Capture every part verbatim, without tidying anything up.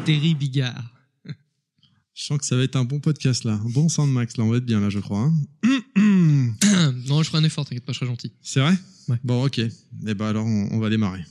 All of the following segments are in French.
Terry Bigard. Je sens que ça va être un bon podcast là, un bon Soundmax là, on va être bien là je crois. Hein. Non, je ferai un effort, t'inquiète pas, je serai gentil. C'est vrai ? Ouais. Bon ok, et eh ben alors on, on va démarrer.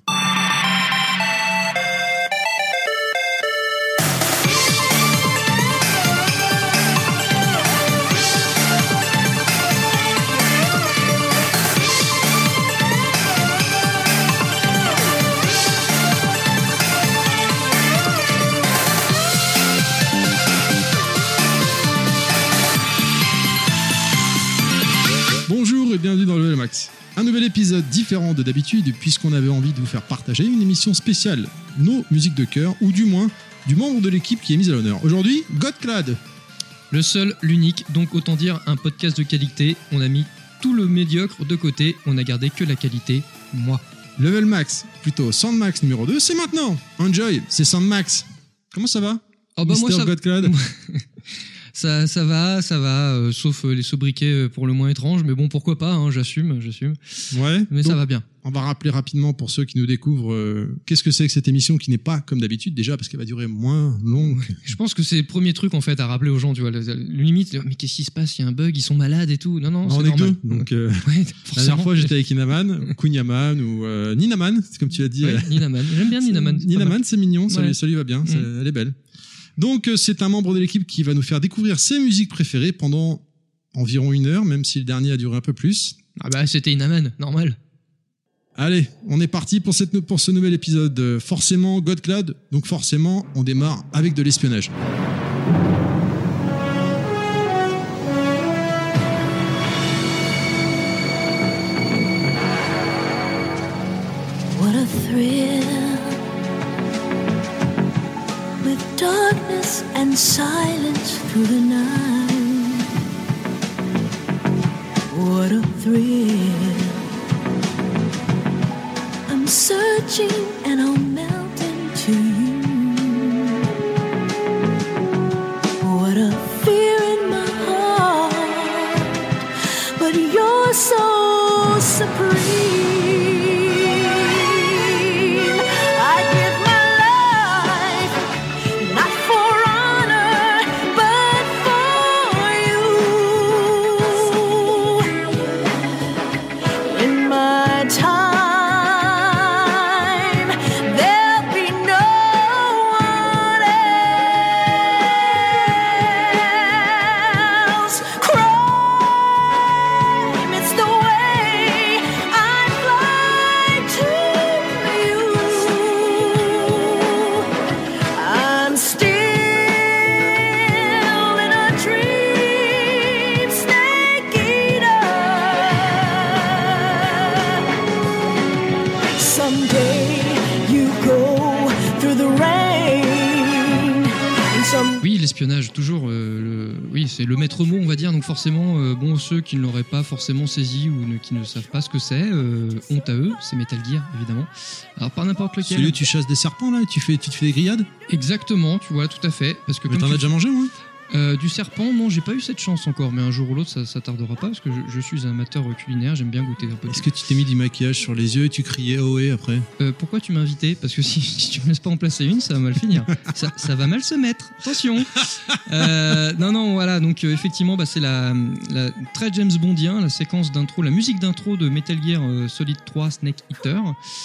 Bonjour et bienvenue dans le Level Max. Un nouvel épisode différent de d'habitude puisqu'on avait envie de vous faire partager une émission spéciale, nos musiques de cœur, ou du moins du membre de l'équipe qui est mise à l'honneur. Aujourd'hui, Godclad. Le seul, l'unique, donc autant dire un podcast de qualité. On a mis tout le médiocre de côté, on a gardé que la qualité, moi. Level Max, plutôt Soundmax numéro deux, c'est maintenant. Enjoy, c'est Soundmax. Comment ça va ? Oh bah moi ça... Godclad. Ça, ça va, ça va, euh, sauf euh, les sobriquets euh, pour le moins étranges, mais bon, pourquoi pas, hein, j'assume, j'assume. Ouais. Mais donc, ça va bien. On va rappeler rapidement pour ceux qui nous découvrent, euh, qu'est-ce que c'est que cette émission qui n'est pas comme d'habitude, déjà, parce qu'elle va durer moins long. Ouais. Je pense que c'est le premier truc, en fait, à rappeler aux gens, tu vois, le, le limite, mais qu'est-ce qui se passe, il y a un bug, ils sont malades et tout. Non, non, non c'est on normal. est que deux, donc, euh, ouais, la dernière fois, j'étais avec Inaman, Kunyaman ou euh, Ninaman, c'est comme tu as dit. Ouais, Ninaman, j'aime bien Ninaman. Ninaman, c'est mignon, ça, ouais. lui, ça lui va bien, mmh. Elle est belle. Donc, c'est un membre de l'équipe qui va nous faire découvrir ses musiques préférées pendant environ une heure, même si le dernier a duré un peu plus. Ah bah, c'était Inaman, normal. Allez, on est parti pour, cette, pour ce nouvel épisode. Forcément, Godclad, donc forcément, on démarre avec de l'espionnage. What a thrill. Darkness and silence through the night. What a thrill. I'm searching and I'll melt into you. What a fear in my heart, but you're so supreme. L'espionnage, toujours, euh, le, oui, c'est le maître mot, on va dire. Donc forcément, euh, bon, ceux qui ne l'auraient pas forcément saisi ou ne, qui ne savent pas ce que c'est, euh, honte à eux. C'est Metal Gear, évidemment. Alors pas n'importe lequel. Celui où tu chasses des serpents là, et tu fais, tu te fais des grillades. Exactement, tu vois, tout à fait. Parce que mais t'en tu... as déjà mangé, moi. Euh, du serpent, non, j'ai pas eu cette chance encore, mais un jour ou l'autre, ça, ça tardera pas parce que je, je suis un amateur culinaire, j'aime bien goûter un peu. Est-ce que tu t'es mis du maquillage sur les yeux et tu criais ohé après ? euh, Pourquoi tu m'as invité ? Parce que si, si tu me laisses pas en placer une, ça va mal finir. ça, ça va mal se mettre. Attention. Euh, non, non, voilà. Donc euh, effectivement, bah, c'est la, la très James Bondien, la séquence d'intro, la musique d'intro de Metal Gear euh, Solid trois Snake Eater.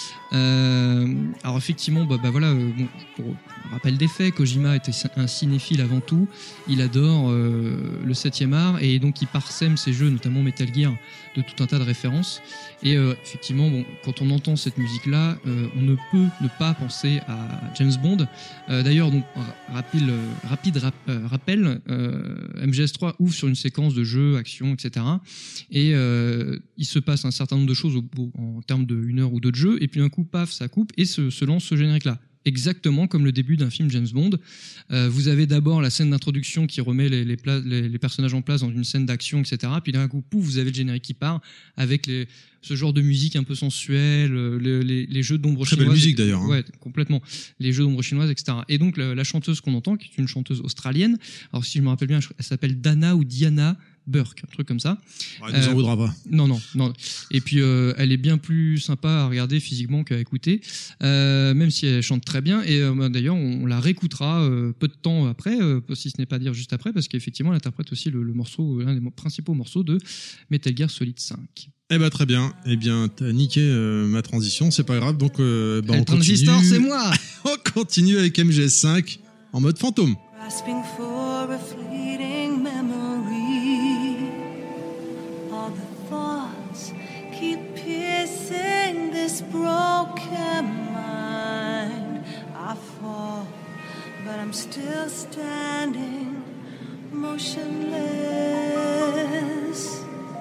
Euh, alors effectivement, bah, bah voilà, euh, bon, pour rappel des faits, Kojima était un cinéphile avant tout. Il adore euh, le septième art et donc il parsème ses jeux, notamment Metal Gear, de tout un tas de références. Et euh, effectivement, bon, quand on entend cette musique-là, euh, on ne peut ne pas penser à James Bond. Euh, d'ailleurs, donc rapide, euh, rapide rap, euh, rappel, euh, M G S trois ouvre sur une séquence de jeux, action, et cetera. Et euh, il se passe un certain nombre de choses au, au, en termes de une heure ou deux de jeu. Et puis d'un coup, paf, ça coupe et se, se lance ce générique-là. Exactement comme le début d'un film James Bond. Euh, vous avez d'abord la scène d'introduction qui remet les, les, pla- les, les personnages en place dans une scène d'action, et cetera. Puis d'un coup, pouf, vous avez le générique qui part avec les, ce genre de musique un peu sensuelle, les, les, les jeux d'ombre Très chinoise. Très belle musique d'ailleurs. Hein. Ouais, complètement. Les jeux d'ombre chinoise, et cetera. Et donc la, la chanteuse qu'on entend, qui est une chanteuse australienne, alors si je me rappelle bien, elle s'appelle Dana ou Diana Burke, un truc comme ça. Ouais, elle nous en Euh, voudra pas. Non, non, non. Et puis, euh, elle est bien plus sympa à regarder physiquement qu'à écouter, euh, même si elle chante très bien. Et euh, d'ailleurs, on, on la réécoutera euh, peu de temps après, euh, si ce n'est pas dire juste après, parce qu'effectivement, elle interprète aussi le, le morceau, l'un des mo- principaux morceaux de Metal Gear Solid cinq. Eh ben très bien. Eh bien, t'as niqué euh, ma transition, c'est pas grave. Donc, euh, bah, Et on le transistor, continue. c'est moi. On continue avec M G S cinq en mode fantôme. Grasping for a fleeting memory. All the thoughts keep piercing this broken mind. I fall, but I'm still standing, motionless.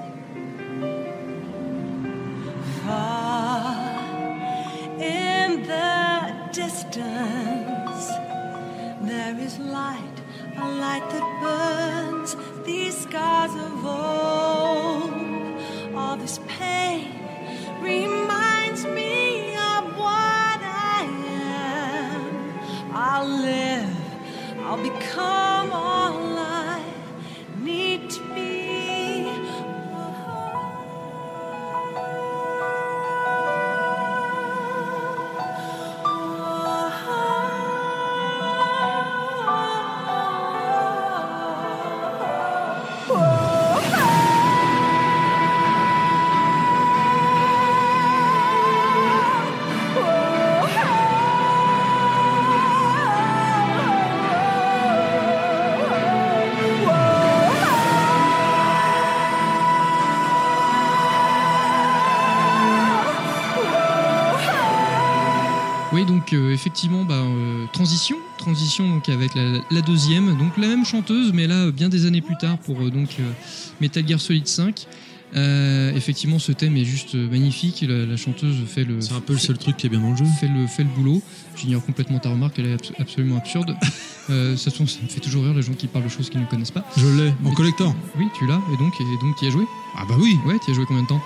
Far in the distance, there is light, a light that burns these scars of old. All this pain reminds me of what I am. I'll live, I'll become all I need to be. Oui, donc euh, effectivement, bah, euh, transition, transition donc avec la, la deuxième, donc la même chanteuse, mais là bien des années plus tard pour euh, donc euh, Metal Gear Solid cinq. Euh, effectivement, ce thème est juste euh, magnifique. La, la chanteuse fait le, C'est un peu le seul truc qui est bien dans le jeu. fait le fait le boulot. J'ignore complètement ta remarque, elle est abs- absolument absurde. euh, ça, ça me fait toujours rire les gens qui parlent de choses qu'ils ne connaissent pas. Je l'ai en Mais- collector. Oui, tu l'as, et donc et donc tu y as joué. Ah bah oui. Ouais, tu y as joué combien de temps?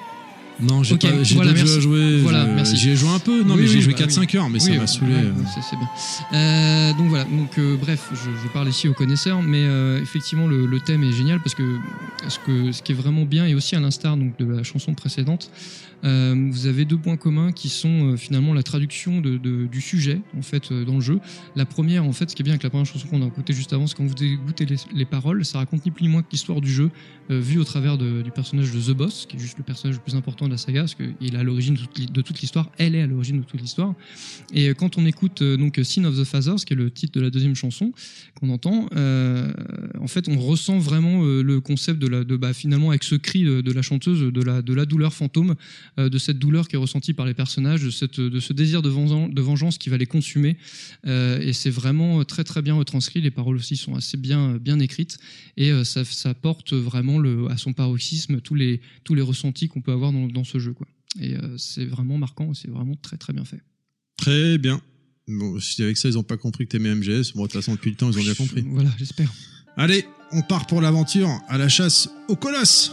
Non, j'ai Ok, pas, j'ai voilà, d'autres jeux merci. à jouer. Voilà, je- merci. J'y ai joué un peu. Non, Oui, mais j'ai oui, joué bah quatre cinq oui. heures, mais Oui, ça m'a ouais, saoulé. ouais, euh. c'est, c'est bien. Euh, donc voilà, donc euh, bref, je, je parle ici aux connaisseurs, mais euh, effectivement le, le thème est génial parce que ce, que ce qui est vraiment bien, et aussi à l'instar donc, de la chanson précédente, euh, vous avez deux points communs qui sont euh, finalement la traduction de, de- du sujet en fait euh, dans le jeu. La première, en fait, ce qui est bien avec la première chanson qu'on a écoutée juste avant, c'est quand vous écoutez les, les paroles, ça raconte ni plus ni moins que l'histoire du jeu, euh, vue au travers de- du personnage de The Boss, qui est juste le personnage le plus important de la saga, parce qu'il est à l'origine de toute, de toute l'histoire, elle est à l'origine de toute l'histoire. Et euh, quand on écoute euh, donc Sin of the Fathers, qui est le titre de la deuxième chanson qu'on entend, euh, en fait, on ressent vraiment euh, le concept de la, de bah, finalement avec ce cri de, de la chanteuse, de la, de la douleur fantôme, euh, de cette douleur qui est ressentie par les personnages, de, cette, de ce désir de vengeance, de vengeance qui va les consumer. Euh, et c'est vraiment très très bien retranscrit. Les paroles aussi sont assez bien bien écrites et euh, ça, ça porte vraiment le, à son paroxysme tous les tous les ressentis qu'on peut avoir dans, dans ce jeu, quoi. Et euh, c'est vraiment marquant, c'est vraiment très très bien fait. Très bien. Bon, si avec ça, ils ont pas compris que t'aimais M G S, bon, de toute façon, depuis le temps, ils ont bien compris. Voilà, j'espère. Allez, on part pour l'aventure à la chasse au colosse.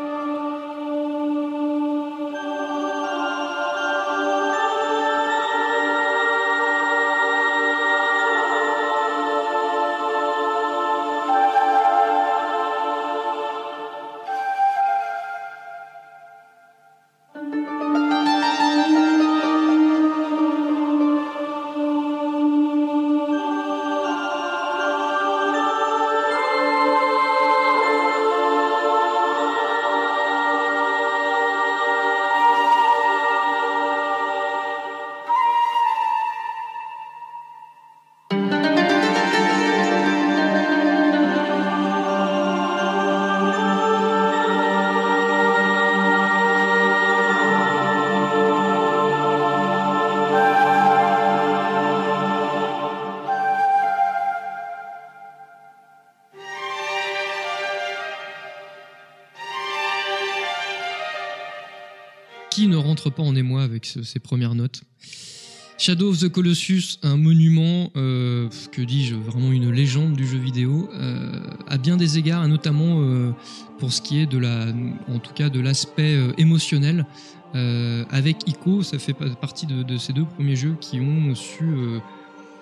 Qui ne rentre pas en émoi avec ce- ces premières notes? Shadow of the Colossus, un monument, euh, que dis-je, vraiment une légende du jeu vidéo, euh, à bien des égards, et notamment euh, pour ce qui est de la, en tout cas de l'aspect euh, émotionnel. Euh, avec Ico, ça fait pa- partie de, de ces deux premiers jeux qui ont su euh,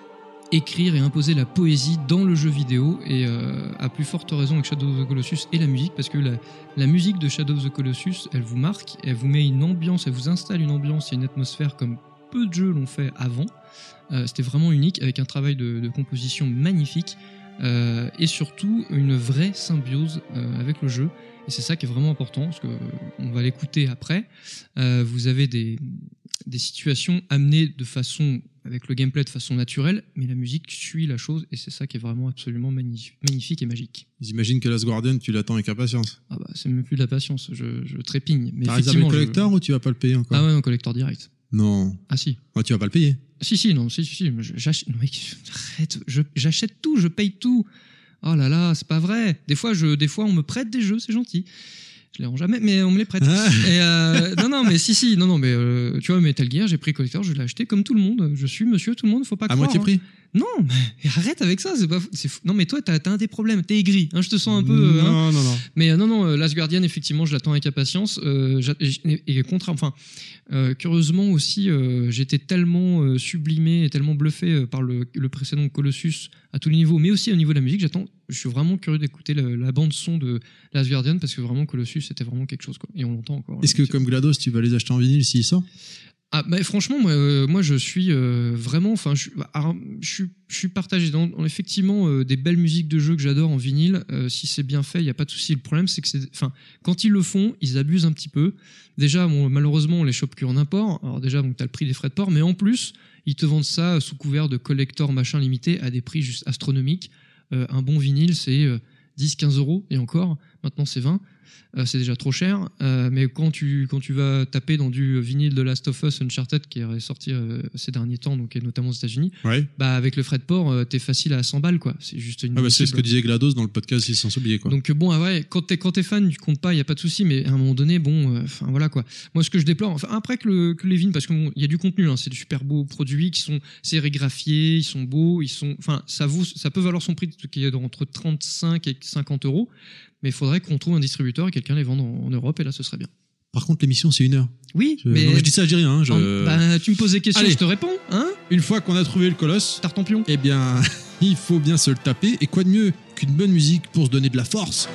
écrire et imposer la poésie dans le jeu vidéo, et euh, à plus forte raison avec Shadow of the Colossus et la musique, parce que la, la musique de Shadow of the Colossus, elle vous marque, elle vous met une ambiance, elle vous installe une ambiance et une atmosphère comme peu de jeux l'ont fait avant. Euh, c'était vraiment unique, avec un travail de, de composition magnifique, euh, et surtout une vraie symbiose euh, avec le jeu. Et c'est ça qui est vraiment important, parce qu'on va l'écouter après. Euh, vous avez des, des situations amenées de façon, avec le gameplay de façon naturelle, mais la musique suit la chose, et c'est ça qui est vraiment absolument magnifique, magnifique et magique. J'imagine que Last Guardian, tu l'attends avec impatience. Ah bah, c'est même plus de la patience, je, je trépigne. Mais T'as réservé le collector je... ou tu vas pas le payer encore? Ah ouais, non, collector direct. Non. Ah si. Ouais, tu vas pas le payer. Si, si, non, si, si, si. J'achète, non, mec, arrête, je, j'achète tout, je paye tout. Oh là là, c'est pas vrai. Des fois, je, des fois, on me prête des jeux, c'est gentil. Je les rends jamais, mais on me les prête. Ah. Et euh, non, non, mais si, si, non, non, mais euh, tu vois, Metal Gear, j'ai pris collector, je l'ai acheté comme tout le monde. Je suis monsieur tout le monde, faut pas À croire. moitié prix? Hein. Non, mais arrête avec ça, c'est pas, c'est fou. Non, mais toi, t'as, t'as un des problèmes, t'es aigri, hein, je te sens un peu. Euh, Non, hein. non, non. Mais euh, non, non, euh, Last Guardian, effectivement, je l'attends avec impatience. Euh, j'a- et, et contre, enfin, euh, curieusement aussi, euh, j'étais tellement euh, sublimé et tellement bluffé euh, par le, le précédent Colossus à tous les niveaux, mais aussi au niveau de la musique. J'attends, je suis vraiment curieux d'écouter la, la bande son de Last Guardian, parce que vraiment Colossus, c'était vraiment quelque chose, quoi. Et on l'entend encore. Est-ce que, comme GLaDOS, tu vas les acheter en vinyle s'ils sortent? Ah, bah, franchement, moi, euh, moi je suis euh, vraiment, enfin, je, bah, alors, je, suis- je suis partagé dans, dans effectivement euh, des belles musiques de jeux que j'adore en vinyle. Euh, si c'est bien fait, il y a pas de souci. Le problème, c'est que c'est, enfin, quand ils le font, ils abusent un petit peu. Déjà, bon, malheureusement, on les chope qu'en import. Alors déjà, donc t'as le prix des frais de port, mais en plus, ils te vendent ça sous couvert de collector machin limité à des prix juste astronomiques. Euh, un bon vinyle, c'est euh, dix quinze euros, et encore. Maintenant, c'est vingt. Euh, c'est déjà trop cher, euh, mais quand tu, quand tu vas taper dans du vinyle de Last of Us Uncharted qui est sorti euh, ces derniers temps, donc et notamment aux États-Unis, Ouais. bah avec le frais de port, euh, t'es facile à cent balles, quoi. C'est juste une. Ah bah c'est ce cible. que disait GLaDOS dans le podcast Ils sans oublier quoi. Donc bon, ah ouais, quand t'es quand t'es fan, tu comptes pas, il y a pas de souci, mais à un moment donné, bon, enfin voilà quoi. Moi, ce que je déplore, enfin après que le que les vinyles, parce qu'il y a du contenu, hein, c'est de super beaux produits qui sont sérigraphiés, ils sont beaux, ils sont, enfin ça vaut, ça peut valoir son prix qui est entre trente-cinq et cinquante euros, mais il faudrait qu'on trouve un distributeur et quelqu'un les vende en, en Europe, et là ce serait bien. Par contre, l'émission c'est une heure. Oui, Je, mais non, mais je dis ça, je dis rien. hein, je... en- bah, tu me poses des questions, Allez. je te réponds, hein, Une fois qu'on a trouvé le colosse, Tartampion. eh bien, il faut bien se le taper. Et quoi de mieux qu'une bonne musique pour se donner de la force?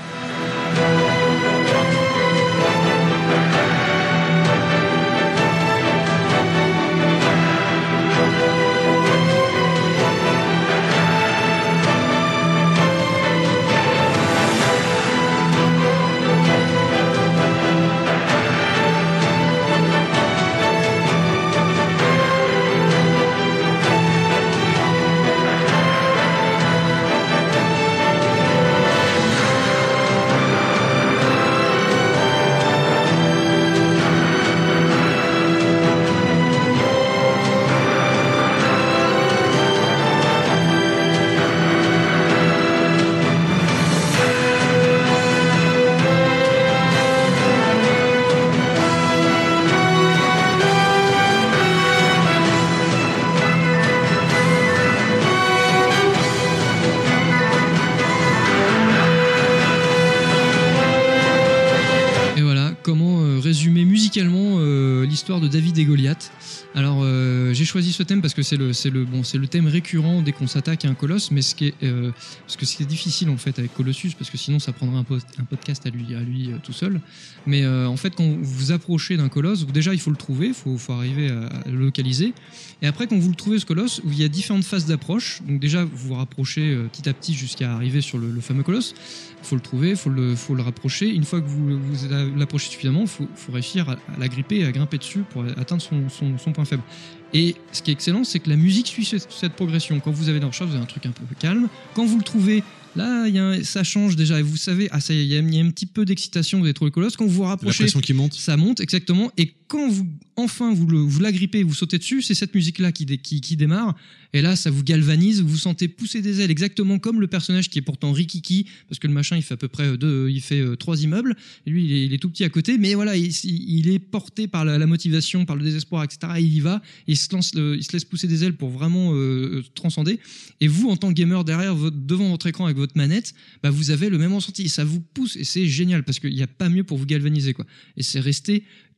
Et voilà, comment euh, résumer musicalement euh, l'histoire de David et Goliath. Alors, euh, j'ai choisi ce thème parce que c'est le, c'est le, bon, c'est le thème récurrent dès qu'on s'attaque à un colosse, mais ce qui est, euh, parce que c'est difficile en fait avec Colossus, parce que sinon ça prendrait un, post, un podcast à lui, à lui euh, tout seul. Mais euh, en fait, quand vous vous approchez d'un colosse, déjà il faut le trouver, il faut, faut arriver à, à le localiser. Et après, quand vous le trouvez ce colosse, il y a différentes phases d'approche. Donc déjà, vous vous rapprochez euh, petit à petit jusqu'à arriver sur le, le fameux colosse. Il faut le trouver, il faut le, faut le rapprocher. Une fois que vous, vous l'approchez suffisamment, il faut, faut réussir à, à l'agripper et à grimper dessus pour atteindre son, son, son point faible. Et ce qui est excellent, c'est que la musique suit cette, cette progression. Quand vous avez dans le chat, vous avez un truc un peu calme. Quand vous le trouvez, là, il y a un- ça change déjà. Et vous savez, ah, ça y est, il y, a- il y a un petit peu d'excitation, vous avez trouvé le colosse. Quand vous vous La rapprochez, pression qui monte. ça monte, exactement. Et quand vous, enfin, vous, le, vous l'agrippez, vous sautez dessus, c'est cette musique-là qui, dé- qui, qui démarre. Et là, ça vous galvanise, vous vous sentez pousser des ailes, exactement comme le personnage qui est pourtant rikiki, parce que le machin, il fait à peu près deux, il fait euh, trois immeubles. Et lui, il est, il est tout petit à côté, mais voilà, il, il est porté par la, la motivation, par le désespoir, et cetera. Et il y va, et il se lance, le- il se laisse pousser des ailes pour vraiment euh, transcender. Et vous, en tant que gamer, derrière votre, devant votre écran avec votre manette, bah, vous avez le même ressenti. Et ça vous pousse, et c'est génial, parce qu'il n'y a pas mieux pour vous galvaniser, quoi. Et c'est resté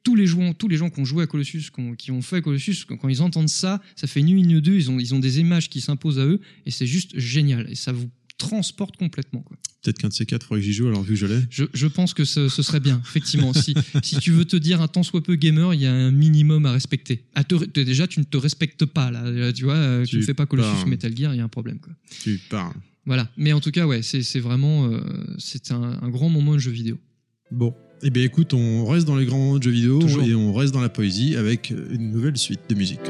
tous les joueurs, tous les gens qui ont joué à Colossus, qui ont, qui ont fait Colossus, quand, quand ils entendent ça, ça fait une nuit ou deux, ils ont, ils ont des images qui s'imposent à eux, et c'est juste génial. Et ça vous transporte complètement, quoi. Peut-être qu'un de ces quatre, il faudrait que j'y joue, alors vu que je l'ai. Je, je pense que ce, ce serait bien, effectivement. si, si tu veux te dire un tant soit peu gamer, il y a un minimum à respecter. À te, déjà, tu ne te respectes pas, là. Là, tu vois, euh, tu ne fais pas Colossus parles. Metal Gear, il y a un problème, quoi. Tu parles. Voilà. Mais en tout cas, ouais, c'est, c'est vraiment euh, c'est un, un grand moment de jeu vidéo. Bon. Eh bien, écoute, on reste dans les grands moments de jeux vidéo Toujours. et on reste dans la poésie avec une nouvelle suite de musique.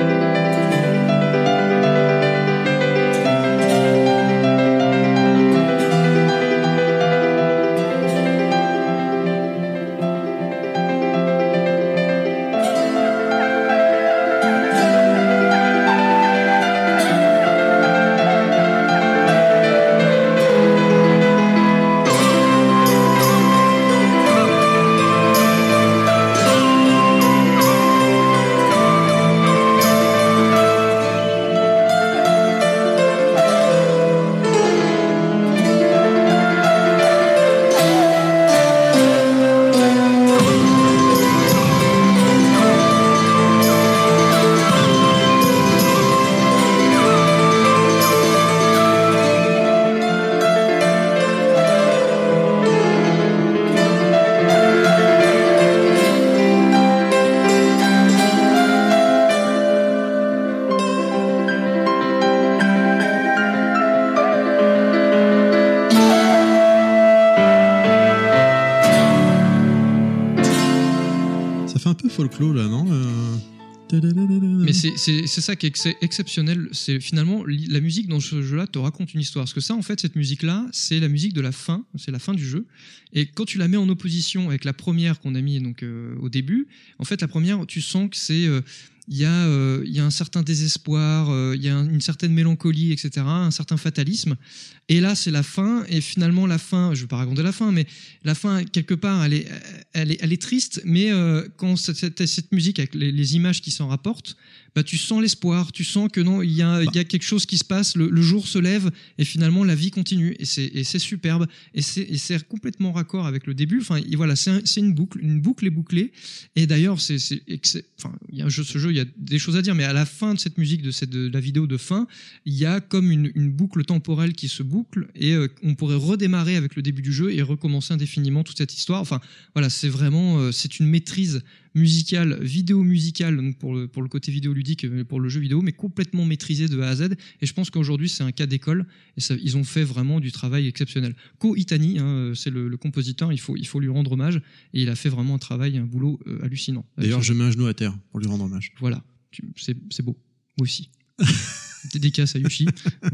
Folklore là, non euh... Mais c'est, c'est, c'est ça qui est ex- exceptionnel. C'est finalement la musique dans ce jeu-là te raconte une histoire. Parce que ça, en fait, cette musique-là, c'est la musique de la fin, c'est la fin du jeu. Et quand tu la mets en opposition avec la première qu'on a mis donc euh, au début, en fait, la première, tu sens que c'est euh, il y a euh, il y a un certain désespoir, euh, il y a un, une certaine mélancolie, et cetera, un certain fatalisme. Et là, c'est la fin. Et finalement, la fin, je ne vais pas raconter la fin, mais la fin, quelque part, elle est, elle est, elle est triste. Mais euh, quand cette, cette, cette musique, avec les, les images qui s'en rapportent, bah, tu sens l'espoir. Tu sens que non, il y a, il y a quelque chose qui se passe. Le, le jour se lève et finalement, la vie continue. Et c'est, et c'est superbe. Et c'est, et c'est complètement raccord avec le début. Enfin, et voilà, c'est, un, c'est une boucle. Une boucle est bouclée. Et d'ailleurs, c'est, c'est, c'est enfin, il y a un jeu, ce jeu, il y a des choses à dire. Mais à la fin de cette musique, de, cette, de la vidéo de fin, il y a comme une, une boucle temporelle qui se boucle. Et euh, on pourrait redémarrer avec le début du jeu et recommencer indéfiniment toute cette histoire. Enfin, voilà, c'est vraiment, euh, c'est une maîtrise musicale, vidéo musicale, donc pour le, pour le côté vidéoludique, pour le jeu vidéo, mais complètement maîtrisée de A à Z. Et je pense qu'aujourd'hui, c'est un cas d'école. Et ça, ils ont fait vraiment du travail exceptionnel. Ko Itani, hein, c'est le, le compositeur, il faut, il faut lui rendre hommage. Et il a fait vraiment un travail, un boulot euh, hallucinant. D'ailleurs, je mets un genou à terre pour lui rendre hommage. Voilà, tu, c'est, c'est beau. Moi aussi. Dédicace à Yoshi.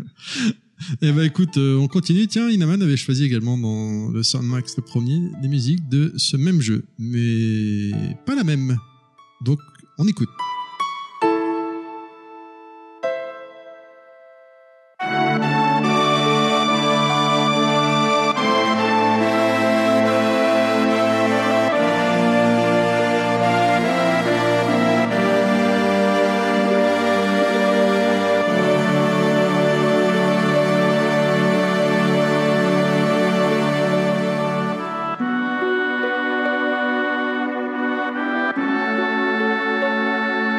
Eh ben écoute, euh, on continue. Tiens, Inaman avait choisi également dans le Soundmax, le premier, des musiques de ce même jeu, mais pas la même. Donc, on écoute. Thank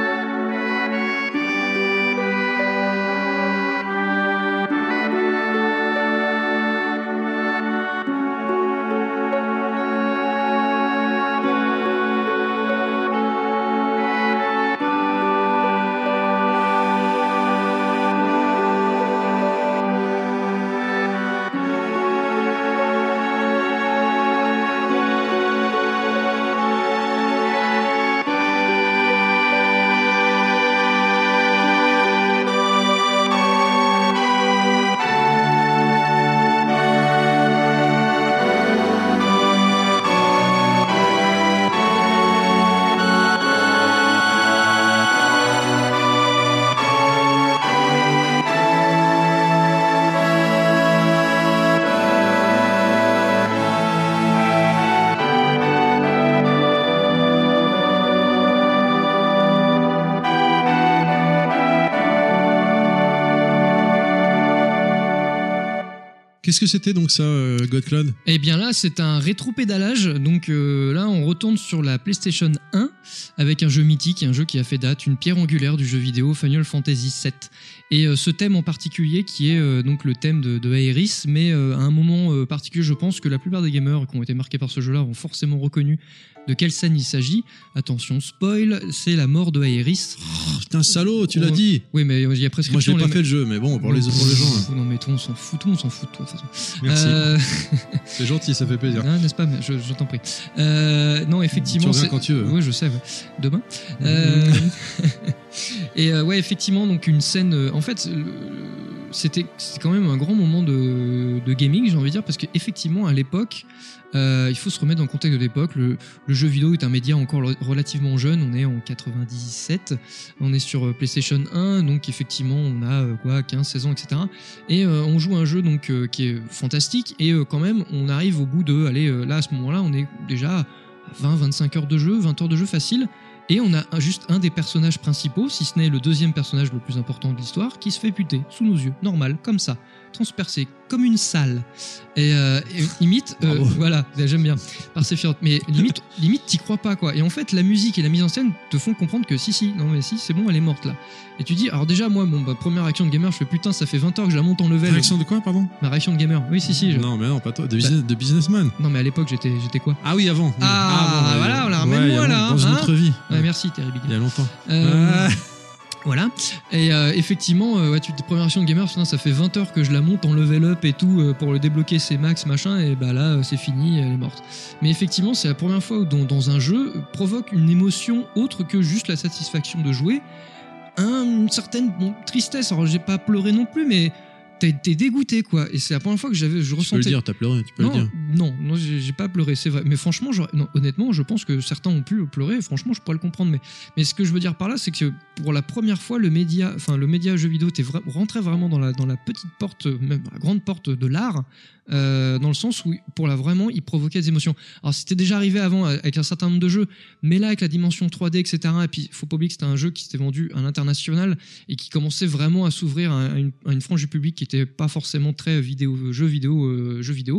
Qu'est-ce que c'était donc ça, euh, God Cloud? Eh bien là, c'est un rétro-pédalage. Donc euh, là, on retourne sur la PlayStation un avec un jeu mythique, un jeu qui a fait date, une pierre angulaire du jeu vidéo Final Fantasy sept. Et euh, ce thème en particulier, qui est euh, donc le thème de, de Aeris, mais euh, à un moment euh, particulier, je pense que la plupart des gamers qui ont été marqués par ce jeu-là ont forcément reconnu de quelle scène il s'agit. Attention, spoil, c'est la mort de Aeris. Oh, putain, salaud, tu l'as Oh, dit. Oui, mais il y a prescription. Moi, je n'ai pas les- fait le jeu, mais bon, pour les, pour les gens. hein. Non, mais toi, on s'en fout, tout le monde s'en fout de toi, de toute façon. Merci. Euh, C'est gentil, ça fait plaisir. hein, n'est-ce pas? Mais je, je t'en prie. Euh, non, effectivement. Tu reviens c'est- quand tu veux. Oui, je sais. ouais. Demain. Euh, Et euh, ouais, effectivement, donc une scène. euh, en fait, le- c'était c'était quand même un grand moment de, de gaming, j'ai envie de dire, parce qu'effectivement, à l'époque, euh, il faut se remettre dans le contexte de l'époque. Le, le jeu vidéo est un média encore le- relativement jeune. On est en quatre-vingt-dix-sept. On est sur euh, PlayStation un, donc effectivement, on a euh, quoi, quinze, seize ans, et cetera. Et euh, on joue un jeu donc euh, qui est fantastique. Et euh, quand même, on arrive au bout de, allez, euh, là à ce moment-là, on est déjà à vingt, vingt-cinq heures de jeu, vingt heures de jeu facile. Et on a un- juste un des personnages principaux, si ce n'est le deuxième personnage le plus important de l'histoire, qui se fait buter sous nos yeux, normal, comme ça, transpercé, comme une salle. Et, euh, et limite, euh, Bravo. voilà, j'aime bien, par Sephiroth. Mais limite, limite, t'y crois pas, quoi. Et en fait, la musique et la mise en scène te font comprendre que si, si, non mais si, c'est bon, elle est morte là. Et tu dis, alors déjà, moi, bon, bah, première réaction de gamer, je fais putain, ça fait vingt heures que je la monte en level. Réaction de quoi, pardon? Ma réaction de gamer, oui, si, si. je- Non, mais non, pas toi. De, business, de businessman. Non, mais à l'époque, j'étais, j'étais quoi? Ah oui, avant. Ah, Avant, voilà, euh, on la ouais, ramène il y a moi, là, Dans une hein. autre vie. Ouais, merci, Terry Big. Il y a longtemps. Euh, Ah. Voilà. Et euh, effectivement, euh, ouais, tu, première version de gamer, putain, ça fait vingt heures que je la monte en level up et tout euh, pour le débloquer ses max, machin, et bah là, euh, c'est fini, elle est morte. Mais effectivement, c'est la première fois où dans, dans un jeu euh, provoque une émotion autre que juste la satisfaction de jouer, un- une certaine bon, tristesse. Alors, j'ai pas pleuré non plus, mais t'es, t'es dégoûté, quoi. Et c'est la première fois que j'avais, je Tu peux ressentais. le dire, t'as pleuré, tu peux non, le dire. non, non, j'ai, j'ai pas pleuré, c'est vrai. Mais franchement, j'aurais- non, honnêtement, je pense que certains ont pu pleurer. Franchement, je pourrais le comprendre. Mais, mais ce que je veux dire par là, c'est que pour la première fois, le média, enfin le média jeu vidéo, t'es vra- rentrait vraiment dans la dans la petite porte, même la grande porte de l'art, euh, dans le sens où pour la vraiment, il provoquait des émotions. Alors c'était déjà arrivé avant avec un certain nombre de jeux, mais là avec la dimension trois D, et cetera. Et puis faut pas oublier que c'était un jeu qui s'était vendu à l'international et qui commençait vraiment à s'ouvrir à une, à une frange du public qui était pas forcément très vidéo, jeu vidéo, euh, jeu vidéo.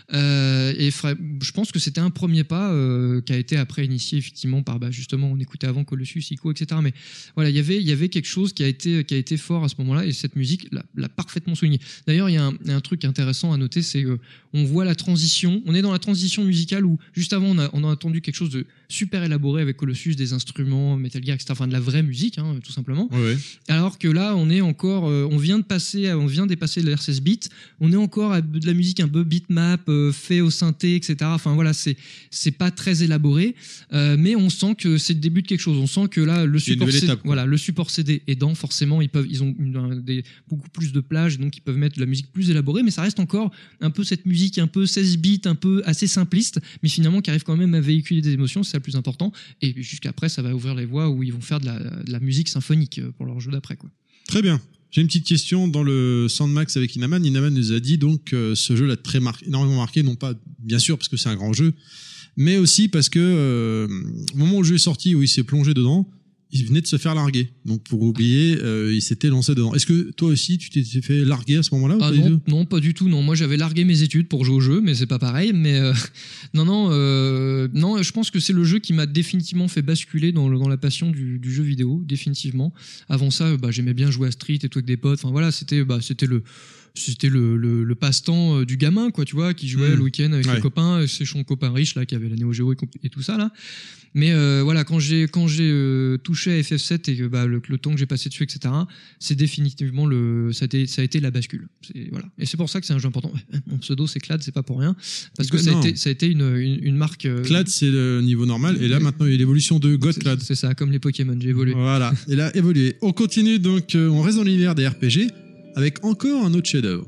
Euh, et fra- je pense que c'était un premier pas euh, qui a été après initié effectivement par bah, justement on écoutait avant Colossus, Ico, et cetera. Mais voilà, il y avait il y avait quelque chose qui a été qui a été fort à ce moment-là et cette musique l'a, l'a parfaitement souligné. D'ailleurs, il y a un, il y a un truc intéressant à noter, c'est que on voit la transition. On est dans la transition musicale où juste avant on a, on a entendu quelque chose de super élaboré avec Colossus, des instruments, Metal Gear, et cetera. Enfin de la vraie musique, hein, tout simplement. Ouais, ouais. Alors que là, on est encore, euh, on vient de passer, à- on vient de dépasser l'R seize bits. On est encore à de la musique un peu beatmap, euh, fait au synthé, et cetera. Enfin voilà, c'est c'est pas très élaboré, euh, mais on sent que c'est le début de quelque chose. On sent que là, le une support, nouvelle C- étape, quoi. voilà, le support C D aidant, forcément, ils peuvent, ils ont une- un- des, beaucoup plus de plages, donc ils peuvent mettre de la musique plus élaborée, mais ça reste encore un peu cette musique un peu seize bits, un peu assez simpliste, mais finalement qui arrive quand même à véhiculer des émotions, c'est ça le plus important. Et jusqu'après, ça va ouvrir les voies où ils vont faire de la, de la musique symphonique euh, pour leur jeu d'après, quoi. Très bien. J'ai une petite question dans le Soundmax avec Inaman. Inaman nous a dit donc euh, ce jeu l'a très mar- énormément marqué, non pas bien sûr parce que c'est un grand jeu, mais aussi parce que euh, au moment où le jeu est sorti, où il s'est plongé dedans, il venait de se faire larguer. Donc pour oublier, euh, il s'était lancé dedans. Est-ce que toi aussi tu t'es fait larguer à ce moment-là ou Ah pas du non, tout non, pas du tout. Non, moi j'avais largué mes études pour jouer au jeu, mais c'est pas pareil. Mais euh, non, non, euh, non. Je pense que c'est le jeu qui m'a définitivement fait basculer dans, le- dans la passion du, du jeu vidéo, définitivement. Avant ça, euh, bah, j'aimais bien jouer à Street et tout avec des potes. Enfin voilà, c'était, bah, c'était le c'était le, le, le passe-temps euh, du gamin, quoi, tu vois, qui jouait Mmh. le week-end avec Ouais. les copains, c'est son copain riche là qui avait la Neo Geo et, comp- et tout ça là. Mais euh, voilà, quand j'ai quand j'ai euh, touché à F F sept et que bah, le, le temps que j'ai passé dessus, et cetera, c'est définitivement le ça a été ça a été la bascule. C'est, voilà. Et c'est pour ça que c'est un jeu important. Mon pseudo c'est Clad, c'est pas pour rien, parce que ça a Non. été ça a été une une, une marque. euh, Clad, c'est le niveau normal, et là Oui. maintenant il y a l'évolution de God c'est- Clad. C'est ça, comme les Pokémon, j'ai évolué. Voilà, il a évolué. On continue donc, euh, on reste dans l'univers des R P G avec encore un autre chef-d'œuvre.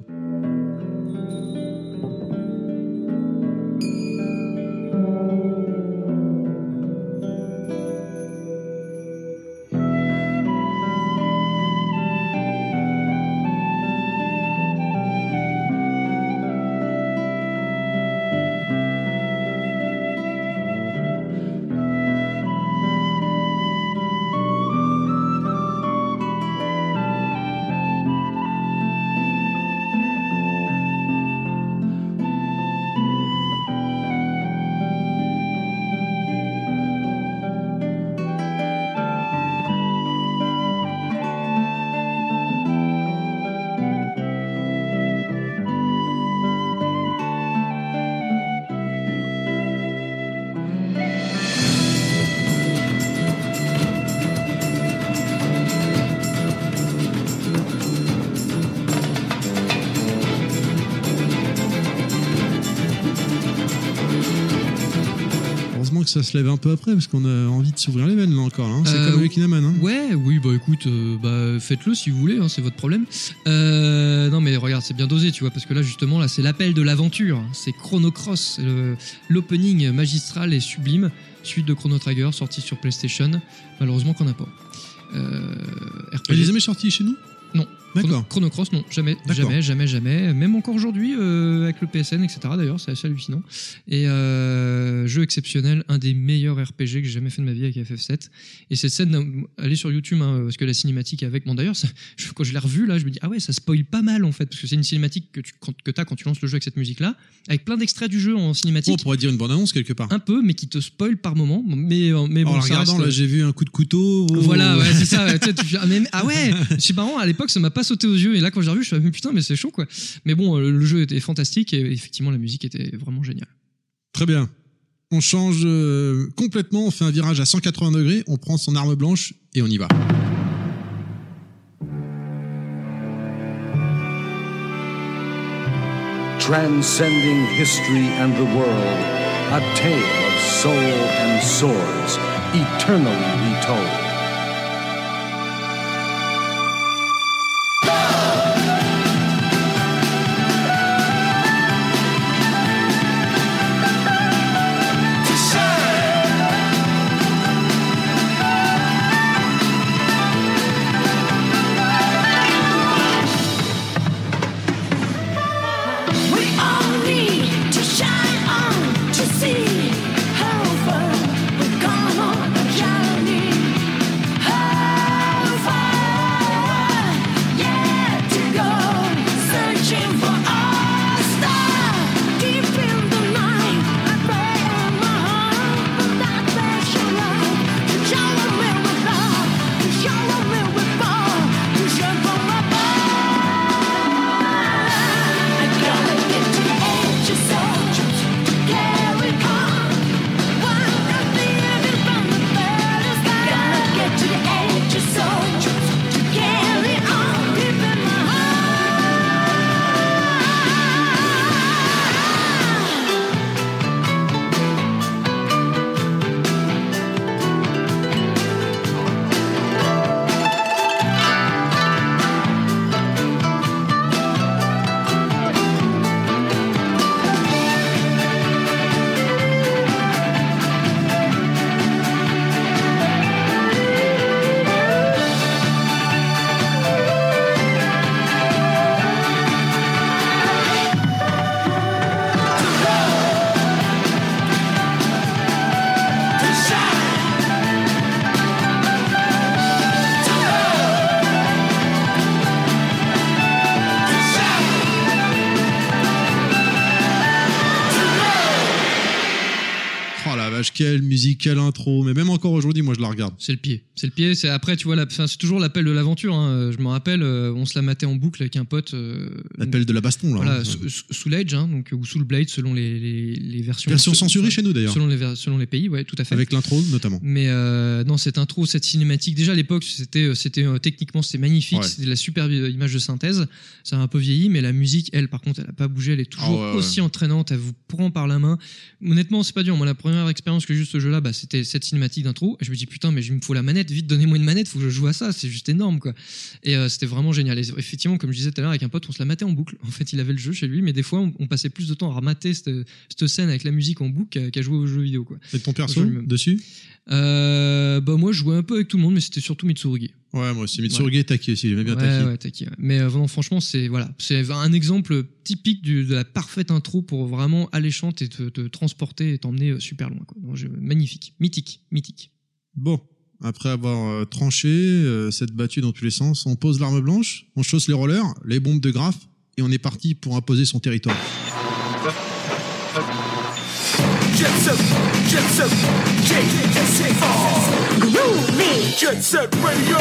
que ça se lève un peu après parce qu'on a envie de s'ouvrir les veines là encore. Hein. C'est Euh, comme avec Inaman. Hein. Ouais, oui, bah écoute, euh, bah, faites-le si vous voulez, hein, c'est votre problème. Euh, non mais regarde, c'est bien dosé, tu vois, parce que là justement, là c'est l'appel de l'aventure, c'est Chrono Cross, c'est le- l'opening magistral et sublime, suite de Chrono Trigger, sorti sur PlayStation, malheureusement qu'on n'a pas. Euh, R P G. Elle est jamais sortie chez nous? Non. Chrono, D'accord. Chrono Cross, non, jamais, D'accord. jamais, jamais, jamais. Même encore aujourd'hui, euh, avec le P S N, et cetera. D'ailleurs, c'est assez hallucinant. Et euh, jeu exceptionnel, un des meilleurs R P G que j'ai jamais fait de ma vie avec F F sept. Et cette scène, allez sur YouTube, hein, parce que la cinématique est avec. Bon, d'ailleurs, ça- je- quand je l'ai revu là, je me dis ah ouais, ça spoil pas mal en fait, parce que c'est une cinématique que tu quand, que t'as quand tu lances le jeu avec cette musique-là, avec plein d'extraits du jeu en Oh, on cinématique, pourrait dire une bande-annonce quelque part. un peu, mais qui te spoil par moment. Mais euh, mais en bon, la ça regardant, reste- là, j'ai vu un coup de couteau. oh. Voilà, ouais, c'est ça. Ouais, tu sais, tu fais, ah, mais- ah ouais, c'est marrant, à l'époque, ça m'a pas sauté aux yeux. Et là, quand j'ai revu, je me suis dit, putain, mais c'est chaud, quoi. Mais bon, euh, le jeu était fantastique et effectivement, la musique était vraiment géniale. Très bien. On change euh, complètement, on fait un virage à cent quatre-vingts degrés, on prend son arme blanche et on y va. Transcending history and the world, a tale of soul and swords, eternally retold. We all need to shine on to see how far we've come on a journey. How far, yeah, to go, searching for a star deep in the night. I pray in my heart for that special light to shower me with love, to shower me with power, to shine from above. I gotta get to the edge of soldiers to carry on. One of the ending from the better sky. Gotta get to the edge of soldiers to carry on. Deep in my heart. To shine, to love, to shine, to love. Oh la vache, quelle musique, quelle intro. Mais même encore aujourd'hui, moi je la regarde. C'est le pied. C'est le pied. C'est après, tu vois, la, enfin, c'est toujours l'appel de l'aventure. Hein. Je me rappelle, euh, on se la matait en boucle avec un pote. euh, L'appel de la baston là. Voilà, hein. sous, sous- sous l'Edge, hein, donc ou sous le Blade, selon les, les, les versions. Version se- censurée chez nous d'ailleurs. Selon les, ver- selon les pays, ouais, tout à fait. Avec l'intro notamment. Mais euh, non, cette intro, cette cinématique, déjà à l'époque, c'était, euh, c'était euh, techniquement, c'était magnifique, Ouais. c'était de la superbe image de synthèse. Ça a un peu vieilli, mais la musique, elle, par contre, elle a pas bougé, elle est toujours Ah ouais, ouais. aussi entraînante, elle vous prend par la main. Honnêtement, c'est pas dur. Moi, la première expérience que j'ai eue de ce jeu-là, bah, c'était cette cinématique d'intro. Et je me dis, putain, mais il me faut la manette, vite, donnez-moi une manette, faut que je joue à ça, c'est juste énorme, quoi. Et euh, c'était vraiment génial. Et effectivement, comme je disais tout à l'heure, avec un pote, on se la matait en boucle. En fait, il avait le jeu chez lui, mais des fois, on, on passait plus de temps à remater cette, cette scène avec la musique en boucle qu'à, qu'à jouer aux jeux vidéo, quoi. Et ton perso Je- dessus? Euh, bah moi je jouais un peu avec tout le monde, mais c'était surtout Mitsurugi. Ouais, moi aussi. Mitsurugi et Taki aussi, j'aimais bien Ouais, Taki. ouais, Taki, ouais. Mais euh, non, franchement, c'est voilà, c'est un exemple typique du- de la parfaite intro pour vraiment alléchante et te, te transporter et t'emmener euh, super loin, quoi. Donc, je- magnifique, mythique, mythique. Bon, après avoir euh, tranché, euh, s'être battu dans tous les sens, on pose l'arme blanche, on chausse les rollers, les bombes de graphe, et on est parti pour imposer son territoire. Jet set, jet set, J S A. Groovy. Jet set radio.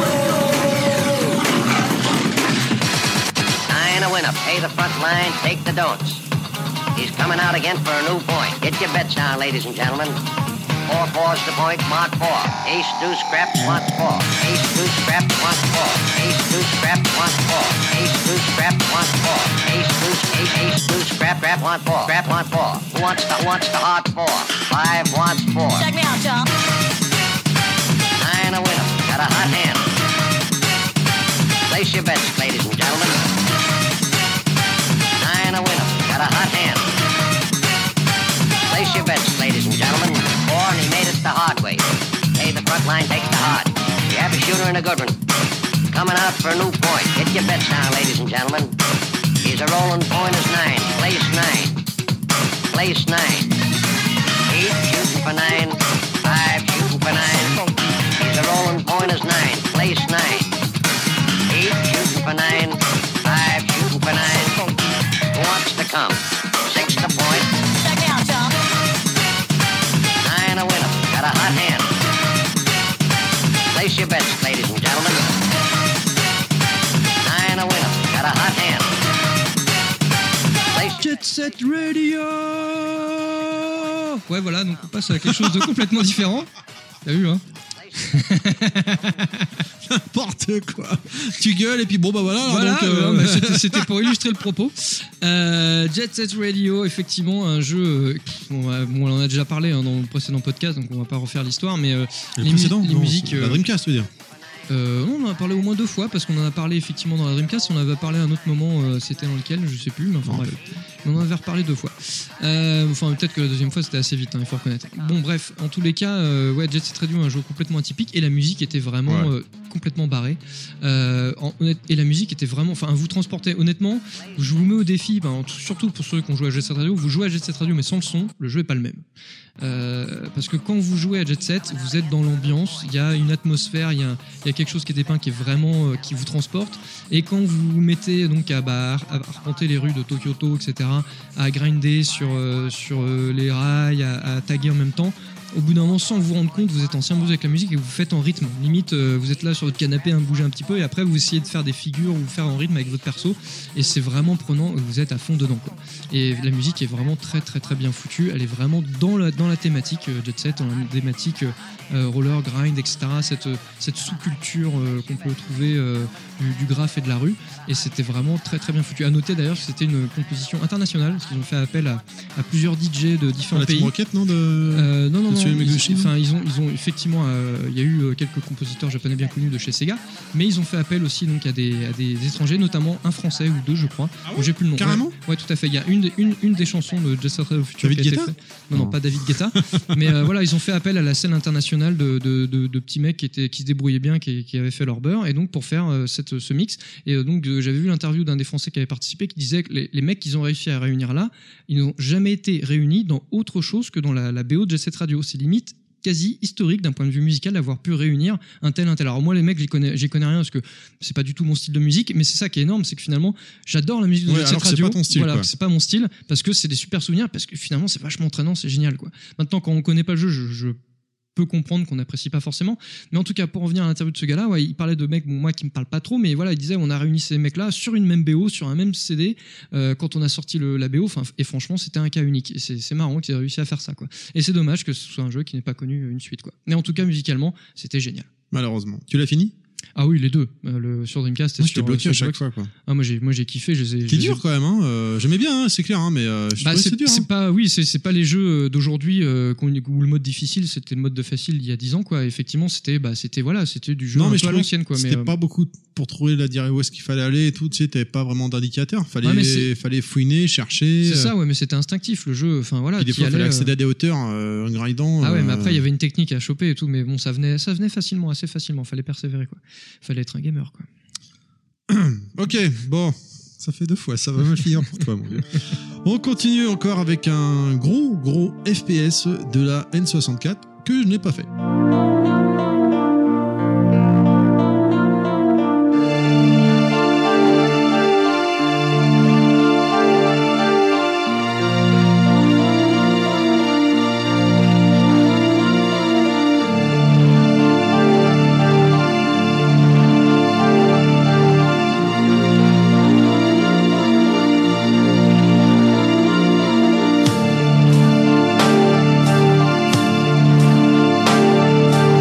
Nine a winner. Pay the front line, take the don'ts. He's coming out again for a new point. Get your bets down, ladies and gentlemen. Four fours to point, mark four. Ace deuce scrap, mark four. Ace deuce scrap, mark four. Ace deuce scrap, mark four. Ace deuce scrap, mark four. Ace deuce, ace, ace deuce scrap, scrap wants four. Scrap wants four. Who wants the, who wants the hard four? Five wants four. Check me out, y'all. Nine a winner. Got a hot hand. Place your bets, ladies and gentlemen. Nine a winner. Got a hot hand. Place your bets, ladies and gentlemen. Four, and he made it the hard way. Hey, the front line takes the hard. You have a shooter and a good one. Coming out for a new point. Get your bets now, ladies and gentlemen. He's a rolling point is nine. Place nine. Place nine. Eight shooting for nine. Five shooting for nine. He's a rolling point is nine. Place nine. Eight shooting for nine. Five shooting for nine. Who wants to come? Six to point. Check me out, y'all. Nine a winner. Got a hot hand. Place your bets, ladies and gentlemen. Nine a winner. Got a hot hand. Place Jet Set Radio. Ouais, voilà, donc on passe à quelque chose de complètement différent. T'as vu, hein? N'importe quoi. Tu gueules et puis bon bah voilà. alors Voilà, donc, euh, non, mais c'était, c'était pour illustrer le propos. Euh, Jet Set Radio, effectivement, un jeu. euh, On, va- bon, on en a déjà parlé hein, dans le précédent podcast, donc on va pas refaire l'histoire, mais euh, le les, mu- précédent, les non, musiques. c'est la euh, Dreamcast, tu veux dire. euh, non, on en a parlé au moins deux fois parce qu'on en a parlé effectivement dans la Dreamcast. On en avait parlé à un autre moment, euh, c'était dans lequel, je sais plus, mais enfin Non, bref. On en avait reparlé deux fois. Euh, enfin, peut-être que la deuxième fois c'était assez vite, hein, il faut reconnaître. Bon, bref, en tous les cas, euh, ouais, Jet Set Radio, un jeu complètement atypique et la musique était vraiment Ouais. euh, complètement barrée. Euh, en- honnête- et la musique était vraiment, enfin, vous transportez. Honnêtement, je vous mets au défi, ben, surtout pour ceux qui ont joué à Jet Set Radio, vous jouez à Jet Set Radio mais sans le son, le jeu est pas le même. Euh, parce que quand vous jouez à Jet Set, vous êtes dans l'ambiance, il y a une atmosphère, il y a, il y a quelque chose qui est dépeint qui est vraiment euh, qui vous transporte. Et quand vous vous mettez donc à, bah, à arpenter les rues de Tokyoto, et cetera, à grinder sur euh, sur euh, les rails, à, à taguer en même temps. Au bout d'un moment, sans vous rendre compte, vous êtes en symbiose avec la musique et vous faites en rythme. Limite, euh, vous êtes là sur votre canapé, hein, bouger un petit peu, et après vous essayez de faire des figures ou faire en rythme avec votre perso. Et c'est vraiment prenant, vous êtes à fond dedans, quoi. Et la musique est vraiment très très très bien foutue. Elle est vraiment dans la, dans la thématique euh, Jet Set, dans la thématique euh, euh, roller, grind, et cetera. Cette, euh, cette sous-culture euh, qu'on peut trouver euh, du, du graphe et de la rue. Et c'était vraiment très très bien foutu. À noter d'ailleurs que c'était une composition internationale, parce qu'ils ont fait appel à, à plusieurs D J de différents La Team pays. Rocket, non de... Euh, non, non, non. Monsieur ils- Meguchi, Enfin, ils ont, ils ont effectivement, euh, il y a eu euh, quelques compositeurs japonais bien connus de chez Sega, mais ils ont fait appel aussi donc à des, à des étrangers, notamment un français ou deux, je crois. Ah ouais Bon, j'ai plus le nom. Carrément Ouais, ouais, tout à fait. Il y a une, des- une, une des chansons de Jet Set Radio Future David qui a été Guetta faite. Non, non, Non. pas David Guetta. mais euh, voilà, ils ont fait appel à la scène internationale de, de, de, de petits mecs qui, étaient, qui se débrouillaient bien, qui, qui avaient fait leur beurre, et donc pour faire euh, cette, ce mix. Et euh, donc euh, j'avais vu l'interview d'un des Français qui avait participé, qui disait que les, les mecs qu'ils ont réussi à réunir là, ils n'ont jamais été réunis dans autre chose que dans la, la B O de Jet Set Radio. C'est limite quasi historique d'un point de vue musical d'avoir pu réunir un tel un tel. Alors moi les mecs j'y connais j'y connais rien parce que c'est pas du tout mon style de musique, mais c'est ça qui est énorme, c'est que finalement j'adore la musique de Ouais, Jet Set alors que c'est Radio. pas ton style, voilà, quoi. c'est pas mon style parce que c'est des super souvenirs, parce que finalement c'est vachement entraînant, c'est génial quoi. Maintenant quand on connaît pas le jeu, je, je peux comprendre qu'on n'apprécie pas forcément, mais en tout cas pour revenir à l'interview de ce gars-là, ouais, il parlait de mecs, bon, moi qui me parle pas trop, mais voilà, il disait on a réuni ces mecs-là sur une même B O, sur un même C D euh, quand on a sorti le, la B O, enfin, et franchement c'était un cas unique, et c'est, c'est marrant qu'ils aient réussi à faire ça quoi. Et c'est dommage que ce soit un jeu qui n'ait pas connu une suite quoi. Mais en tout cas musicalement c'était génial. Malheureusement. Tu l'as fini? Ah oui, les deux, euh, le, sur Dreamcast et Moi, sur j'étais bloqué sur à chaque Xbox. fois, quoi. Ah, moi j'ai moi j'ai kiffé, je les ai- je C'est les ai- dur quand même, hein. euh, J'aimais bien, hein, c'est clair, hein, mais euh, je Bah, trouvais c'est, que c'est dur. c'est hein. pas oui c'est, c'est pas les jeux d'aujourd'hui euh, qu'on- où le mode difficile c'était le mode de facile il y a dix ans quoi. Effectivement c'était bah c'était voilà c'était du jeu Non, un mais je peu à trouvais l'ancienne quoi. que Mais c'était euh, pas beaucoup pour trouver la dire où est-ce qu'il fallait aller et tout. Tu sais, t'avais pas vraiment d'indicateur. Fallait, Ouais, mais c'est- fallait fouiner, chercher. c'est euh, ça ouais, mais c'était instinctif le jeu. Enfin voilà. Puis des qui fois, il fallait allait, accéder euh, à des hauteurs euh, en grindant. Ah ouais, mais euh, après il y avait une technique à choper et tout, mais bon ça venait ça venait facilement, assez facilement. Fallait persévérer quoi. Fallait être un gamer quoi. Ok, bon, ça fait deux fois, ça va mal finir pour toi, mon vieux. On continue encore avec un gros, gros F P S de la N soixante-quatre que je n'ai pas fait. Check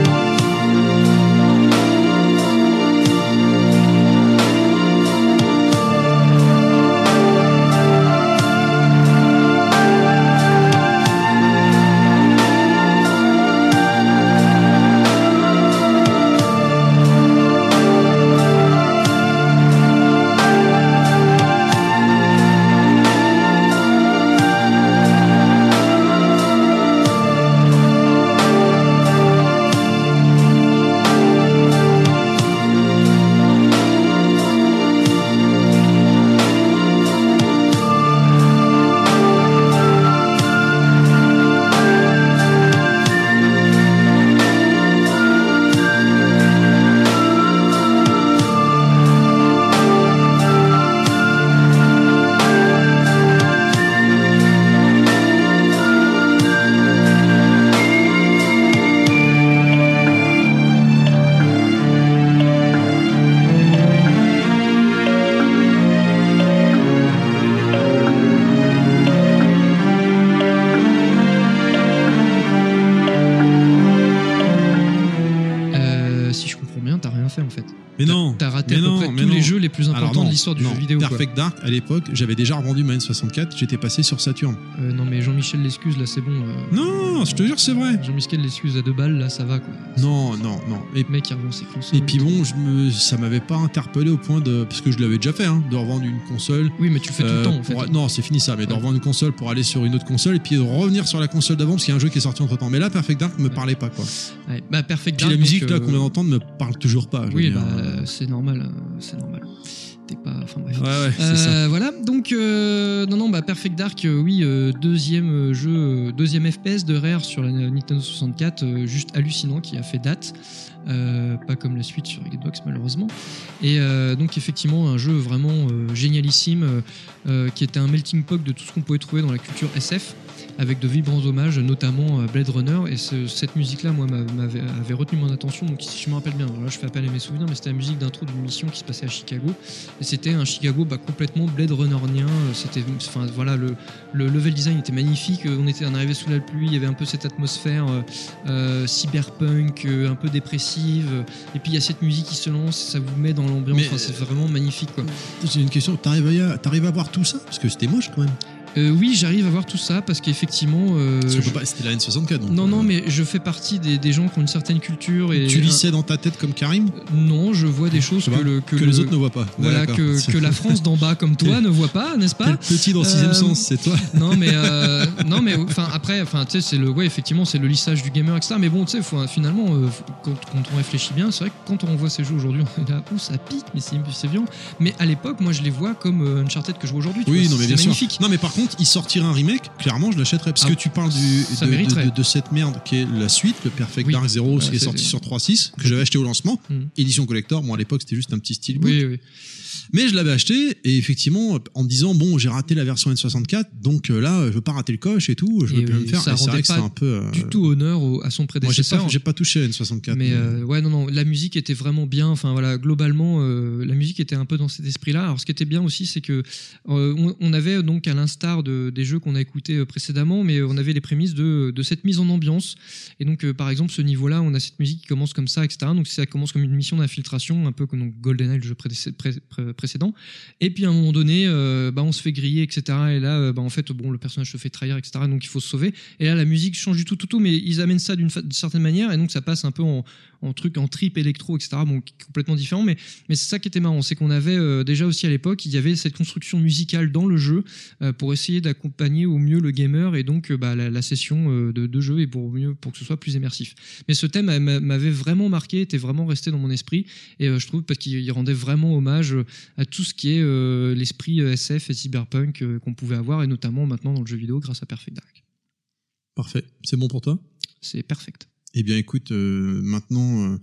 non, t'as raté mais à peu non, près mais tous non. les jeux les plus Alors importants non, de l'histoire du non, jeu vidéo. quoi. Perfect Dark, à l'époque, j'avais déjà revendu ma N soixante-quatre, j'étais passé sur Saturn. Euh, non mais Jean-Michel l'excuse là, c'est bon. euh, Non, je te jure, c'est vrai. Jean-Michel l'excuse à deux balles là, ça va quoi. Non, non, non. Et, Le mec il revend ses consoles. et puis bon, je me, ça m'avait pas interpellé au point de. Parce que je l'avais déjà fait, hein, de revendre une console. Oui, mais tu le fais tout euh, le temps en fait. pour- non, c'est fini ça, mais de Ouais. revendre une console pour aller sur une autre console et puis de revenir sur la console d'avant parce qu'il y a un jeu qui est sorti entre temps. Mais là, Perfect Dark me parlait pas quoi. Ouais. Bah Perfect Puis Dark. la musique donc, là euh, qu'on vient d'entendre me parle toujours pas. je veux Oui, dire. bah c'est normal, euh, c'est normal. T'es pas. Enfin bref. Ouais, ouais, c'est Euh, ça. Voilà, donc euh, non, non, bah Perfect Dark, euh, oui, euh, deuxième euh, jeu, euh, deuxième F P S de Rare sur la Nintendo soixante-quatre, euh, juste hallucinant, qui a fait date, euh, pas comme la suite sur Xbox malheureusement. Et euh, donc effectivement un jeu vraiment euh, génialissime, euh, euh, qui était un melting pot de tout ce qu'on pouvait trouver dans la culture S F, avec de vibrants hommages, notamment euh, Blade Runner. Et ce- cette musique-là, moi, m'a- m'avait avait retenu mon attention. Donc, si je me rappelle bien, alors là, je fais appel à mes souvenirs, mais c'était la musique d'intro d'une mission qui se passait à Chicago. Et c'était un Chicago bah, complètement Blade Runnerien. C'était, enfin, voilà, le, le level design était magnifique. On était, on arrivait sous la pluie. Il y avait un peu cette atmosphère euh, euh, cyberpunk, euh, un peu dépressive. Et puis il y a cette musique qui se lance, ça vous met dans l'ambiance. Mais, Enfin, c'est vraiment magnifique, quoi. J'ai une question. T'arrives à, t'arrives à voir tout ça parce que c'était moche quand même. Euh, oui, j'arrive à voir tout ça parce qu'effectivement. euh, Parce qu'on je- peut pas- C'était la N soixante-quatre. Donc, Non, non, euh, mais je fais partie des, des gens qui ont une certaine culture. Et Tu lissais dans ta tête comme Karim Non, je vois des choses Je sais que, pas, le, que, le- les autres ne voient pas. Voilà, D'accord. que, que la France d'en bas comme toi Quel- ne voit pas, n'est-ce pas? Quel petit dans sixième Euh, sens, c'est toi. Non, mais euh, non, mais enfin après, enfin tu sais, c'est le, ouais, effectivement, c'est le lissage du gamer, et cetera. Mais bon, tu sais, faut- finalement, euh, quand, quand on réfléchit bien, c'est vrai que quand on voit ces jeux aujourd'hui, on est là, ouh, ça pique, mais c'est c'est violent. Mais à l'époque, moi, je les vois comme euh, Uncharted que je vois aujourd'hui. tu Oui, vois, non, mais c'est bien sûr. magnifique. Non, mais par contre, il sortirait un remake, clairement, je l'achèterais. Parce Ah, que tu parles du, ça de, de, mériterait. de- de cette merde qui est la suite, le Perfect Oui. Dark Zero, Ouais, qui est c'est- sorti sur trois point six, que j'avais acheté au lancement. Hmm. Édition collector. Bon, à l'époque, c'était juste un petit steelbook. Oui, oui. Mais je l'avais acheté, et effectivement, en me disant, bon, j'ai raté la version N soixante-quatre, donc euh, là, je veux pas rater le coche et tout, je veux Et plus oui, me faire. ça Et c'est vrai rendait que c'était pas un peu. euh, Du tout honneur au- à son Moi, j'ai prédécesseur. pas, j'ai pas touché à N soixante-quatre. Mais euh, ouais, non, non, la musique était vraiment bien. Enfin voilà, globalement, euh, la musique était un peu dans cet esprit-là. Alors ce qui était bien aussi, c'est que euh, on, on avait donc, à l'instar de, des jeux qu'on a écoutés euh, précédemment, mais on avait les prémices de, de cette mise en ambiance. Et donc, euh, par exemple, ce niveau-là, on a cette musique qui commence comme ça, et cetera. Donc ça commence comme une mission d'infiltration, un peu comme donc, GoldenEye, le jeu prédécé- pré- pré- précédent. Et puis à un moment donné, euh, bah, on se fait griller, et cetera. Et là, euh, bah, en fait, bon, le personnage se fait trahir, et cetera. Donc il faut se sauver. Et là, la musique change du tout, tout, tout, mais ils amènent ça d'une fa- d'une certaine manière, et donc ça passe un peu en, en truc, en trip électro, et cetera. Bon, qui est complètement différent, mais, mais c'est ça qui était marrant, c'est qu'on avait euh, déjà aussi à l'époque, il y avait cette construction musicale dans le jeu euh, pour essayer d'accompagner au mieux le gamer et donc euh, bah, la, la session euh, de, de jeu et pour mieux pour que ce soit plus immersif. Mais ce thème euh, m'a- m'avait vraiment marqué, était vraiment resté dans mon esprit, et euh, je trouve parce qu'il il rendait vraiment hommage euh, à tout ce qui est euh, l'esprit euh, S F et cyberpunk euh, qu'on pouvait avoir, et notamment maintenant dans le jeu vidéo grâce à Perfect Dark. Parfait. C'est bon pour toi? C'est perfect. Eh bien, écoute, euh, maintenant, euh,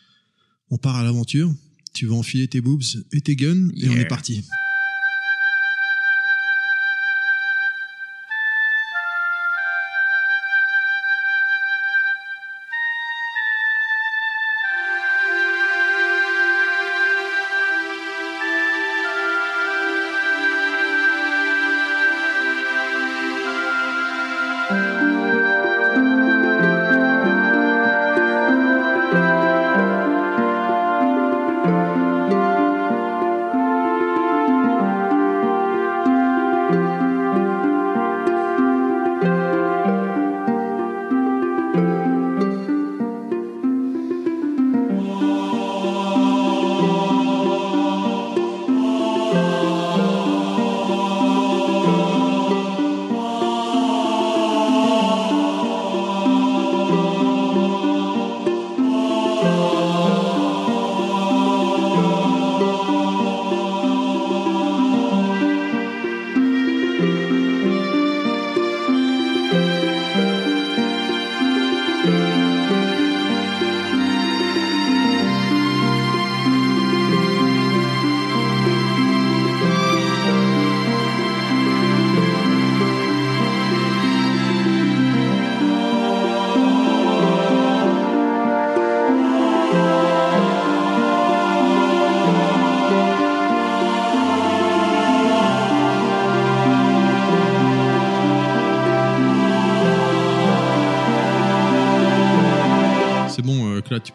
on part à l'aventure. Tu vas enfiler tes boobs et tes guns, et on Yeah. est parti. Thank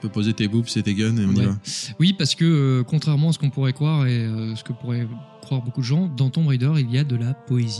peux poser tes boobs et tes guns et on y Ouais. va. Oui, parce que euh, contrairement à ce qu'on pourrait croire et euh, ce que pourraient croire beaucoup de gens, dans Tomb Raider, il y a de la poésie.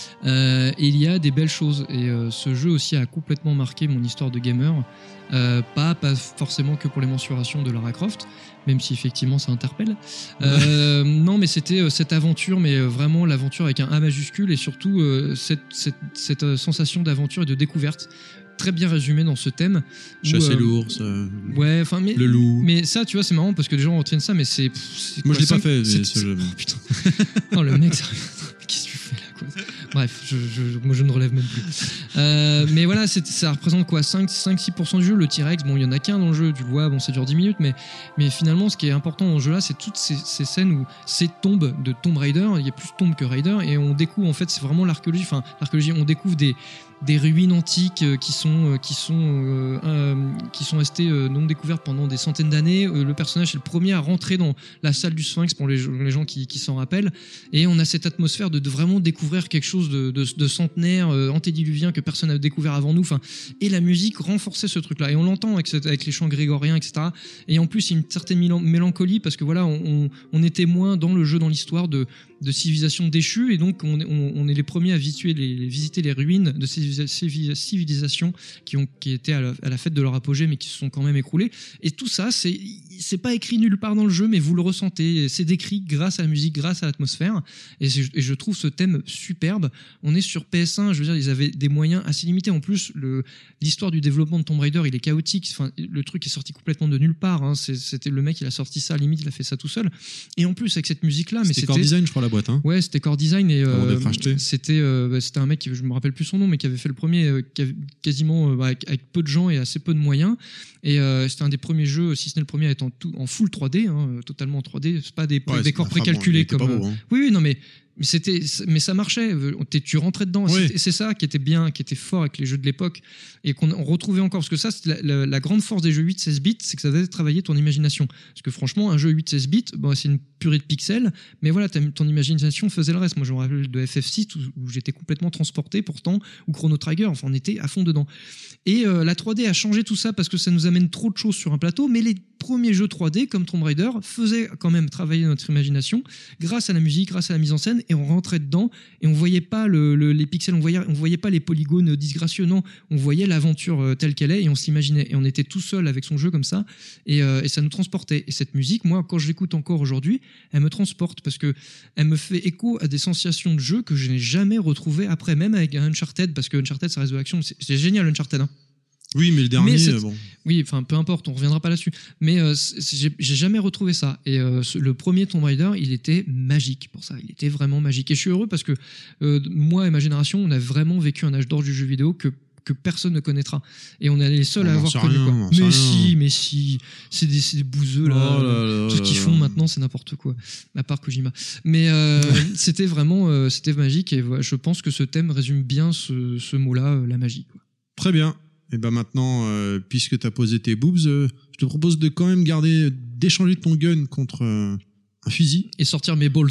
Euh, et il y a des belles choses. Et euh, ce jeu aussi a complètement marqué mon histoire de gamer. Euh, pas, pas forcément que pour les mensurations de Lara Croft, même si effectivement ça interpelle. Euh, non, mais c'était euh, cette aventure, mais euh, vraiment l'aventure avec un A majuscule et surtout euh, cette, cette, cette euh, sensation d'aventure et de découverte très bien résumée dans ce thème. où, Chasser euh, l'ours, euh, Ouais, enfin, mais le loup. mais ça, tu vois, c'est marrant parce que les gens retiennent ça, mais c'est. pff, c'est Moi, quoi, je l'ai pas cinq- fait, c'est- ce jeu. Oh, putain. Non, le mec, sérieux. Qu'est-ce que tu fais là, quoi. Bref, je, je, moi, je ne relève même plus. Euh, mais voilà, c'est- ça représente quoi, cinq six pour cent du jeu. Le T-Rex, bon, il y en a qu'un dans le jeu, tu le vois, bon, ça dure dix minutes, mais, mais finalement, ce qui est important dans ce jeu-là, c'est toutes ces, ces scènes où ces tombes de Tomb Raider, il y a plus de tombes que Raider, et on découvre, en fait, c'est vraiment l'archéologie, enfin, l'archéologie, on découvre des des ruines antiques euh, qui sont euh, qui sont euh, euh, qui sont restées euh, non découvertes pendant des centaines d'années. Euh, le personnage est le premier à rentrer dans la salle du Sphinx pour les, les gens qui, qui s'en rappellent, et on a cette atmosphère de, de vraiment découvrir quelque chose de, de, de centenaire, euh, antédiluvien, que personne n'a découvert avant nous. Enfin, et la musique renforçait ce truc-là, et on l'entend avec, cette- avec les chants grégoriens, et cetera. Et en plus, il y a une certaine mélan- mélancolie parce que voilà, on, on, on est témoin dans le jeu, dans l'histoire de de civilisations déchues, et donc on, on, on est les premiers à visiter les, les- visiter les ruines de ces civil- civilisations qui ont qui étaient à la, à la fête de leur apogée, mais qui se sont quand même écroulées. Et tout ça, c'est c'est pas écrit nulle part dans le jeu, mais vous le ressentez. Et c'est décrit grâce à la musique, grâce à l'atmosphère. Et, c'est- et je trouve ce thème superbe. On est sur P S un, je veux dire, ils avaient des moyens assez limités. En plus, le l'histoire du développement de Tomb Raider, il est chaotique. Enfin, le truc est sorti complètement de nulle part. Hein. C'est- C'était le mec, il a sorti ça, limite, il a fait ça tout seul. Et en plus, avec cette musique-là, mais C'était c'était Core Design, je crois, la boîte. Hein. Ouais, c'était Core Design, et Avant euh, d'être acheté. c'était euh, bah, c'était un mec, qui- je me rappelle plus son nom, mais qui avait fait le premier, euh, qui avait quasiment euh, bah, avec, avec peu de gens et assez peu de moyens. Et euh, c'était un des premiers jeux, si ce n'est le premier, à être en, tout, en full trois D, hein, euh, totalement en trois D. C'est pas des Ouais, décors c'est- enfin, bon, précalculés il était comme. pas beau, euh, hein. Oui, oui, non, mais mais c'était, mais ça marchait. T'es- Tu rentrais dedans. Oui. C'était- C'est ça qui était bien, qui était fort avec les jeux de l'époque, et qu'on on retrouvait encore. Parce que ça, c'est la, la- la grande force des jeux huit seize bits, c'est que ça devait travailler ton imagination. Parce que franchement, un jeu huit seize bits, bon, c'est une purée de pixels, mais voilà, ta- ton imagination faisait le reste. Moi, je me rappelle de F F six où, où j'étais complètement transporté, pourtant, ou Chrono Trigger. Enfin, on était à fond dedans. Et euh, la trois D a changé tout ça parce que ça nous amène trop de choses sur un plateau, mais les premiers jeux trois D comme Tomb Raider faisaient quand même travailler notre imagination grâce à la musique, grâce à la mise en scène, et on rentrait dedans et on voyait pas le, le- les pixels, on voyait, on voyait pas les polygones disgracieux, non, on voyait l'aventure euh, telle qu'elle est et on s'imaginait, et on était tout seul avec son jeu comme ça, et, euh, et ça nous transportait. Et cette musique, moi, quand je l'écoute encore aujourd'hui, elle me transporte parce que elle me fait écho à des sensations de jeu que je n'ai jamais retrouvées après, même avec un Uncharted, parce que Uncharted, ça reste de l'action, c'est c'est génial Uncharted, hein. Oui, mais le dernier, Mais cette- euh, bon. Oui, enfin, peu importe, on reviendra pas là-dessus. Mais euh, c'est- c'est- j'ai j'ai jamais retrouvé ça. Et euh, ce- le premier Tomb Raider, il était magique pour ça. Il était vraiment magique. Et je suis heureux parce que euh, moi et ma génération, on a vraiment vécu un âge d'or du jeu vidéo que que personne ne connaîtra. Et on est les seuls On à n'en avoir sait connu. rien, quoi. on en sait Mais rien. si, mais si. C'est des, c'est des bouseux, là. Oh là là Tout ce qu'ils là font là. maintenant, c'est n'importe quoi. À part Kojima. Mais euh, c'était vraiment euh, c'était magique. Et voilà, je pense que ce thème résume bien ce, ce mot-là, euh, la magie, quoi. Très bien. Et ben maintenant, euh, puisque tu as posé tes boobs, euh, je te propose de quand même garder, d'échanger ton gun contre euh, un fusil. Et sortir mes balls.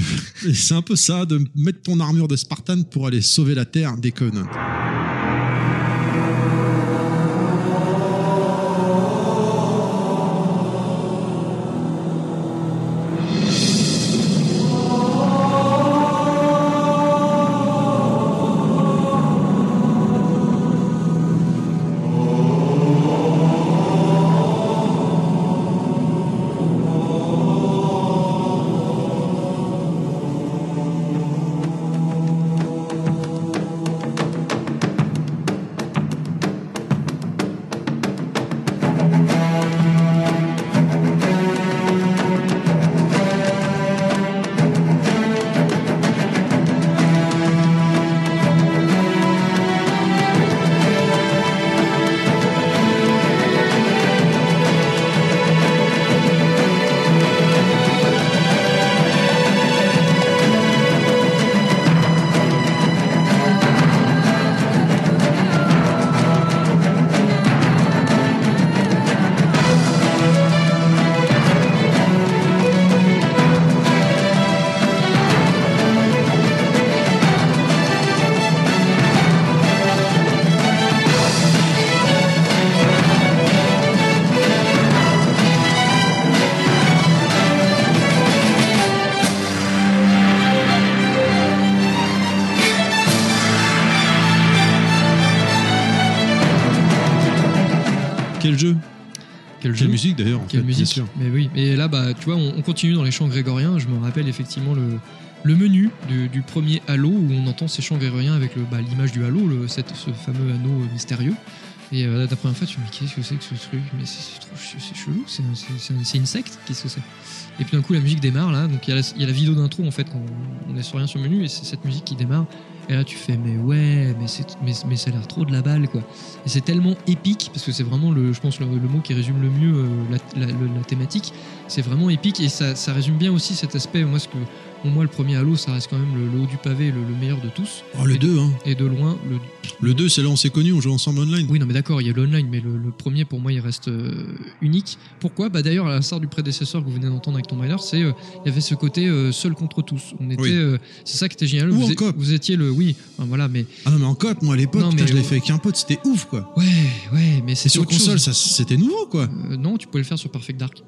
Et c'est un peu ça, de mettre ton armure de Spartan pour aller sauver la Terre des Covenants. Quel jeu Quel Quelle jeu musique d'ailleurs en Quelle fait, musique. bien sûr. Mais oui, et là, bah, tu vois, on, on continue dans les chants grégoriens. Je me rappelle effectivement le, le menu du, du premier Halo où on entend ces chants grégoriens avec le, bah, l'image du Halo, le, cette, ce fameux anneau mystérieux. Et euh, la première fois, tu me dis, qu'est-ce que c'est que ce truc? Mais c'est, c'est, trop, c'est chelou, c'est, c'est, c'est, c'est une secte, qu'est-ce que c'est? Et puis d'un coup, la musique démarre là. Donc il y, a la- il y a la vidéo d'intro en fait, quand on, on est sur rien sur le menu, et c'est cette musique qui démarre. Et là, tu fais, mais ouais, mais, c'est, mais, mais ça a l'air trop de la balle, quoi. Et c'est tellement épique, parce que c'est vraiment, le, je pense, le, le mot qui résume le mieux euh, la, la, le- la thématique. C'est vraiment épique, et ça, ça résume bien aussi cet aspect. Moi, ce que, pour moi, le premier Halo, ça reste quand même le, le haut du pavé, le, le meilleur de tous. Oh, le et de, deux, hein. Et de loin, le. Le deux, c'est là où on s'est connus, on joue ensemble online. Oui, non, mais d'accord, il y a l'online, mais le, le premier, pour moi, il reste euh, unique. Pourquoi? Bah, d'ailleurs, à l'instar du prédécesseur que vous venez d'entendre avec Tomb Raider, c'est, euh, il y avait ce côté euh, seul contre tous. On était, Oui. euh, c'est ça qui était génial. Ou vous, en é- coop. vous étiez le, oui, enfin, voilà, mais Ah non, mais en coop, moi à l'époque, Non, putain, mais je l'avais au- fait avec un pote, c'était ouf quoi. ouais, ouais, mais Et c'est sur autre console, chose. ça, c'était nouveau quoi. Euh, non, tu pouvais le faire sur Perfect Dark.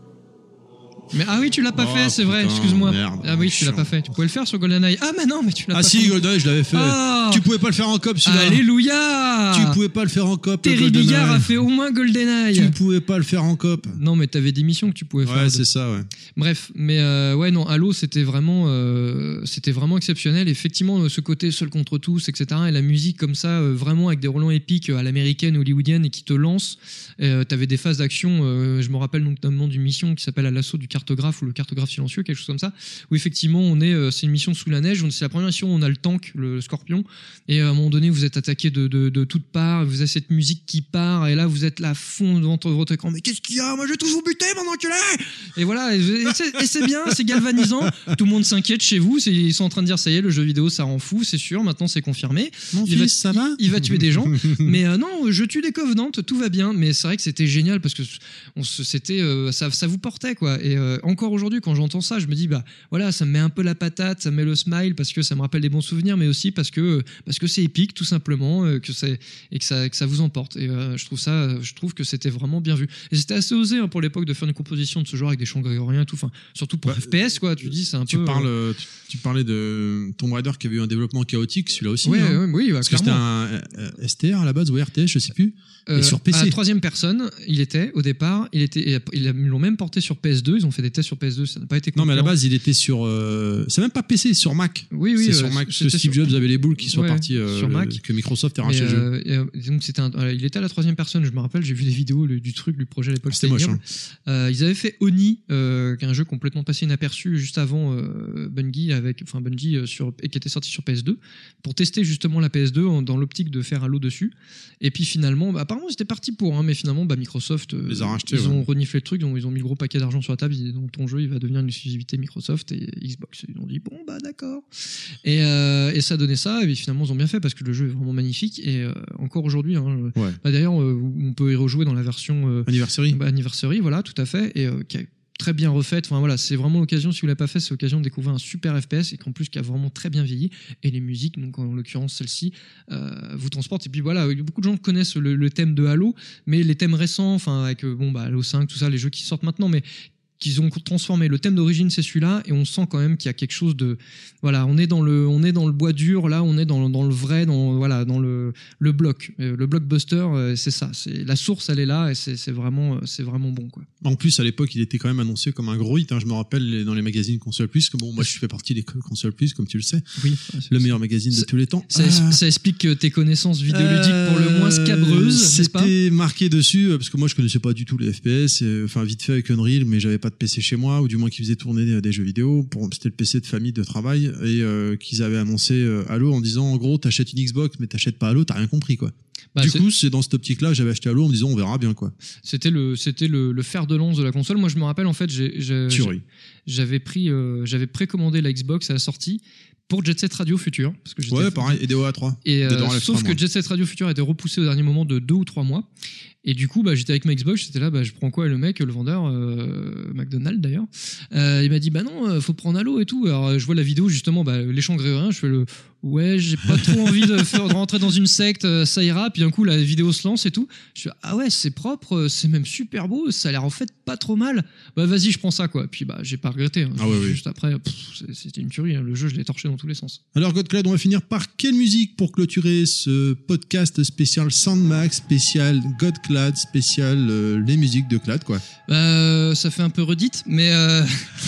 Mais ah oui, tu l'as pas Oh, fait, c'est vrai. putain, Excuse-moi. merde, ah oui, tu l'as chiant. pas fait. Tu pouvais le faire sur GoldenEye. Ah mais non, mais tu l'as Ah pas si, fait. GoldenEye, je l'avais fait. Ah Tu pouvais pas le faire en coop celui-là. Alléluia. Tu pouvais pas le faire en coop. Terry GoldenEye. Bigard a fait au moins GoldenEye. Tu pouvais pas le faire en coop. Non, mais t'avais des missions que tu pouvais faire. Ouais, de- c'est ça, ouais. Bref, mais euh, ouais, non, Halo, c'était vraiment, euh, c'était vraiment exceptionnel. Effectivement, euh, ce côté seul contre tous, et cetera. Et la musique comme ça, euh, vraiment avec des relents épiques euh, à l'américaine, hollywoodienne, et qui te lance. Euh, T'avais des phases d'action. Euh, je me rappelle notamment d'une mission qui s'appelle à l'assaut du cartographe ou le cartographe silencieux, quelque chose comme ça. Où effectivement, on est, euh, c'est une mission sous la neige. C'est la première mission où on a le tank, le, le Scorpion. Et à un moment donné, vous êtes attaqué de, de, de toutes parts. Vous avez cette musique qui part. Et là, vous êtes là à fond devant votre écran. Mais qu'est-ce qu'il y a? Moi, je vais tous vous buter, mon enculé! Et voilà, et, et c'est, et c'est bien, c'est galvanisant. Tout le monde s'inquiète chez vous. C'est, ils sont en train de dire, ça y est, le jeu vidéo, ça rend fou, c'est sûr. Maintenant, c'est confirmé. Mon Il va- fils, ça va Il va tuer des gens. Mais euh, non, je tue des Covenants, tout va bien. Mais c'est vrai que c'était génial parce que on se, c'était, euh, ça, ça vous portait, quoi. Et euh, encore aujourd'hui, quand j'entends ça, je me dis, bah voilà, ça me met un peu la patate, ça me met le smile parce que ça me rappelle des bons souvenirs, mais aussi parce que, parce que c'est épique, tout simplement, euh, que c'est, et que ça, que ça vous emporte. Et euh, je trouve ça, je trouve que c'était vraiment bien vu. Et c'était assez osé hein, pour l'époque de faire une composition de ce genre avec des chants grégoriens et tout. Enfin, surtout pour Bah, F P S, quoi. Tu dis, c'est un Tu peu. parles, euh, tu, tu parlais de Tomb Raider qui avait eu un développement chaotique, celui-là aussi. Ouais, hein. ouais, oui, bah, Parce que c'était clairement. un euh, S T R à la base ou R T S, je sais plus. Euh, et sur P C. À la troisième personne, il était au départ, il était, et ils l'ont même porté sur P S deux. Ils ont fait des tests sur P S deux, ça n'a pas été. Non, mais à la concluant. base, il était sur. euh, c'est même pas P C, sur Mac. Oui, oui, c'est euh, sur Mac. Parce que c'était Steve sur- Jobs avait les boules qui soient Ouais, partis. euh, sur Mac. Que Microsoft ait Mais, racheté le jeu. euh, et, euh, donc c'était un- euh, il était à la troisième personne, je me rappelle, j'ai vu des vidéos le- du truc, du projet à l'époque. C'était moche, ignoble. Euh, ils avaient fait Oni, euh, qui est un jeu complètement passé inaperçu juste avant euh, Bungie, avec, enfin Bungie euh, sur, et qui était sorti sur P S deux, pour tester justement la P S deux en- dans l'optique de faire Halo dessus. Et puis finalement, bah, apparemment ils étaient partis pour, hein, mais finalement bah, Microsoft, euh, Les a rachetés, ils ouais. ont reniflé le truc, donc ils ont mis le gros paquet d'argent sur la table, ils disaient, donc ton jeu il va devenir une exclusivité Microsoft et Xbox. Ils ont dit bon bah d'accord. Et, euh, et ça donnait ça, et puis finalement ils ont bien fait parce que le jeu est vraiment magnifique et euh, encore aujourd'hui, hein, Ouais. bah, d'ailleurs euh, on peut y rejouer dans la version euh, Anniversary. bah, Anniversary, voilà, tout à fait, et euh, qui est très bien refaite. Enfin voilà, c'est vraiment l'occasion, si vous l'avez pas fait, c'est l'occasion de découvrir un super F P S et qu'en plus qui a vraiment très bien vieilli. Et les musiques, donc en l'occurrence celle-ci, euh, vous transportent. Et puis voilà, beaucoup de gens connaissent le, le thème de Halo, mais les thèmes récents, enfin avec euh, bon bah Halo cinq, tout ça, les jeux qui sortent maintenant, mais qu'ils ont transformé. Le thème d'origine, c'est celui-là, et on sent quand même qu'il y a quelque chose de, voilà, on est dans le, on est dans le bois dur, là, on est dans, dans le vrai, dans, voilà, dans le, le bloc, Euh, le blockbuster, euh, c'est ça, c'est la source, elle est là, et c'est, c'est vraiment, euh, c'est vraiment bon, quoi. En plus, à l'époque, il était quand même annoncé comme un gros hit. hein. Je me rappelle les- dans les magazines Console Plus. Que bon, moi, je fais partie des Console Plus, comme tu le sais. Oui. Le meilleur magazine de C'est- tous les temps. Ça, Ah. ça explique que tes connaissances vidéoludiques pour le moins scabreuses, n'est-ce pas? C'était marqué dessus euh, parce que moi je connaissais pas du tout les F P S, euh, enfin vite fait avec Unreal, mais j'avais pas de P C chez moi, ou du moins qui faisait tourner des, des jeux vidéo. Pour c'était le P C de famille de travail et euh, qu'ils avaient annoncé euh, Halo en disant en gros t'achètes une Xbox mais t'achètes pas Halo, t'as rien compris quoi. Bah, du c'est- coup c'est dans cette optique-là j'avais acheté Halo en me disant on verra bien quoi. C'était le, c'était le, le fer de lance de la console. Moi, je me rappelle, en fait, j'ai, j'ai- Tuerie. j'avais pris, euh, j'avais précommandé la Xbox à la sortie pour Jet Set Radio Future, parce que j'étais Ouais pareil et D O A trois. Et euh, Dead or Alive sauf trois, que moi. Jet Set Radio Future a été repoussé au dernier moment de deux ou trois mois. Et du coup, bah, j'étais avec ma Xbox, j'étais là, bah, je prends quoi? Et le mec, le vendeur, euh, McDonald's d'ailleurs, euh, il m'a dit, bah non, euh, faut prendre Halo et tout. Alors, euh, je vois la vidéo, justement, bah, les chants grégoriens, je fais le, ouais, j'ai pas trop envie de, faire, de rentrer dans une secte, euh, ça ira. Puis d'un coup, la vidéo se lance et tout. Je suis ah ouais, c'est propre, euh, c'est même super beau, ça a l'air en fait pas trop mal. Bah vas-y, je prends ça quoi. Puis bah j'ai pas regretté. Hein. Ah ouais, Juste oui. après, pff, c'est- c'était une tuerie. Hein. Le jeu, je l'ai torché dans tous les sens. Alors, Godclad, on va finir par quelle musique pour clôturer ce podcast spécial Soundmax, spécial Godclad, spécial euh, les musiques de Clad, quoi. Euh, ça fait un peu redite, mais euh...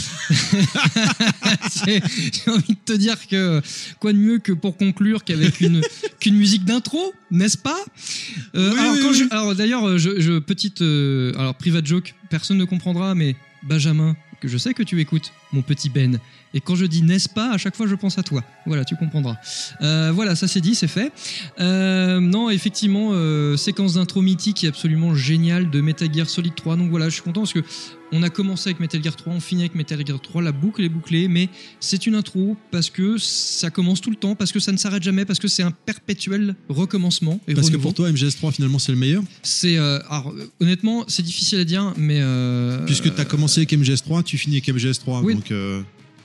c'est- j'ai envie de te dire que quoi de mieux que pour conclure qu'avec une qu'une musique d'intro, n'est-ce pas? Euh, Oui, alors, oui, quand oui. je- alors d'ailleurs, je, je petite euh, alors private joke, personne ne comprendra, mais Benjamin, que je sais que tu écoutes, mon petit Ben. Et quand je dis n'est-ce pas, à chaque fois je pense à toi. Voilà, tu comprendras. Euh, voilà, ça c'est dit, c'est fait. Euh, non, effectivement, euh, séquence d'intro mythique qui est absolument géniale de Metal Gear Solid trois. Donc voilà, je suis content parce que on a commencé avec Metal Gear trois, on finit avec Metal Gear trois, la boucle est bouclée, mais c'est une intro parce que ça commence tout le temps, parce que ça ne s'arrête jamais, parce que c'est un perpétuel recommencement et Parce que renouveau. pour toi, M G S trois, finalement, c'est le meilleur. C'est euh, alors, euh, honnêtement, c'est difficile à dire, mais euh, Puisque tu as commencé avec M G S trois, tu finis avec M G S trois. Oui. Donc, euh,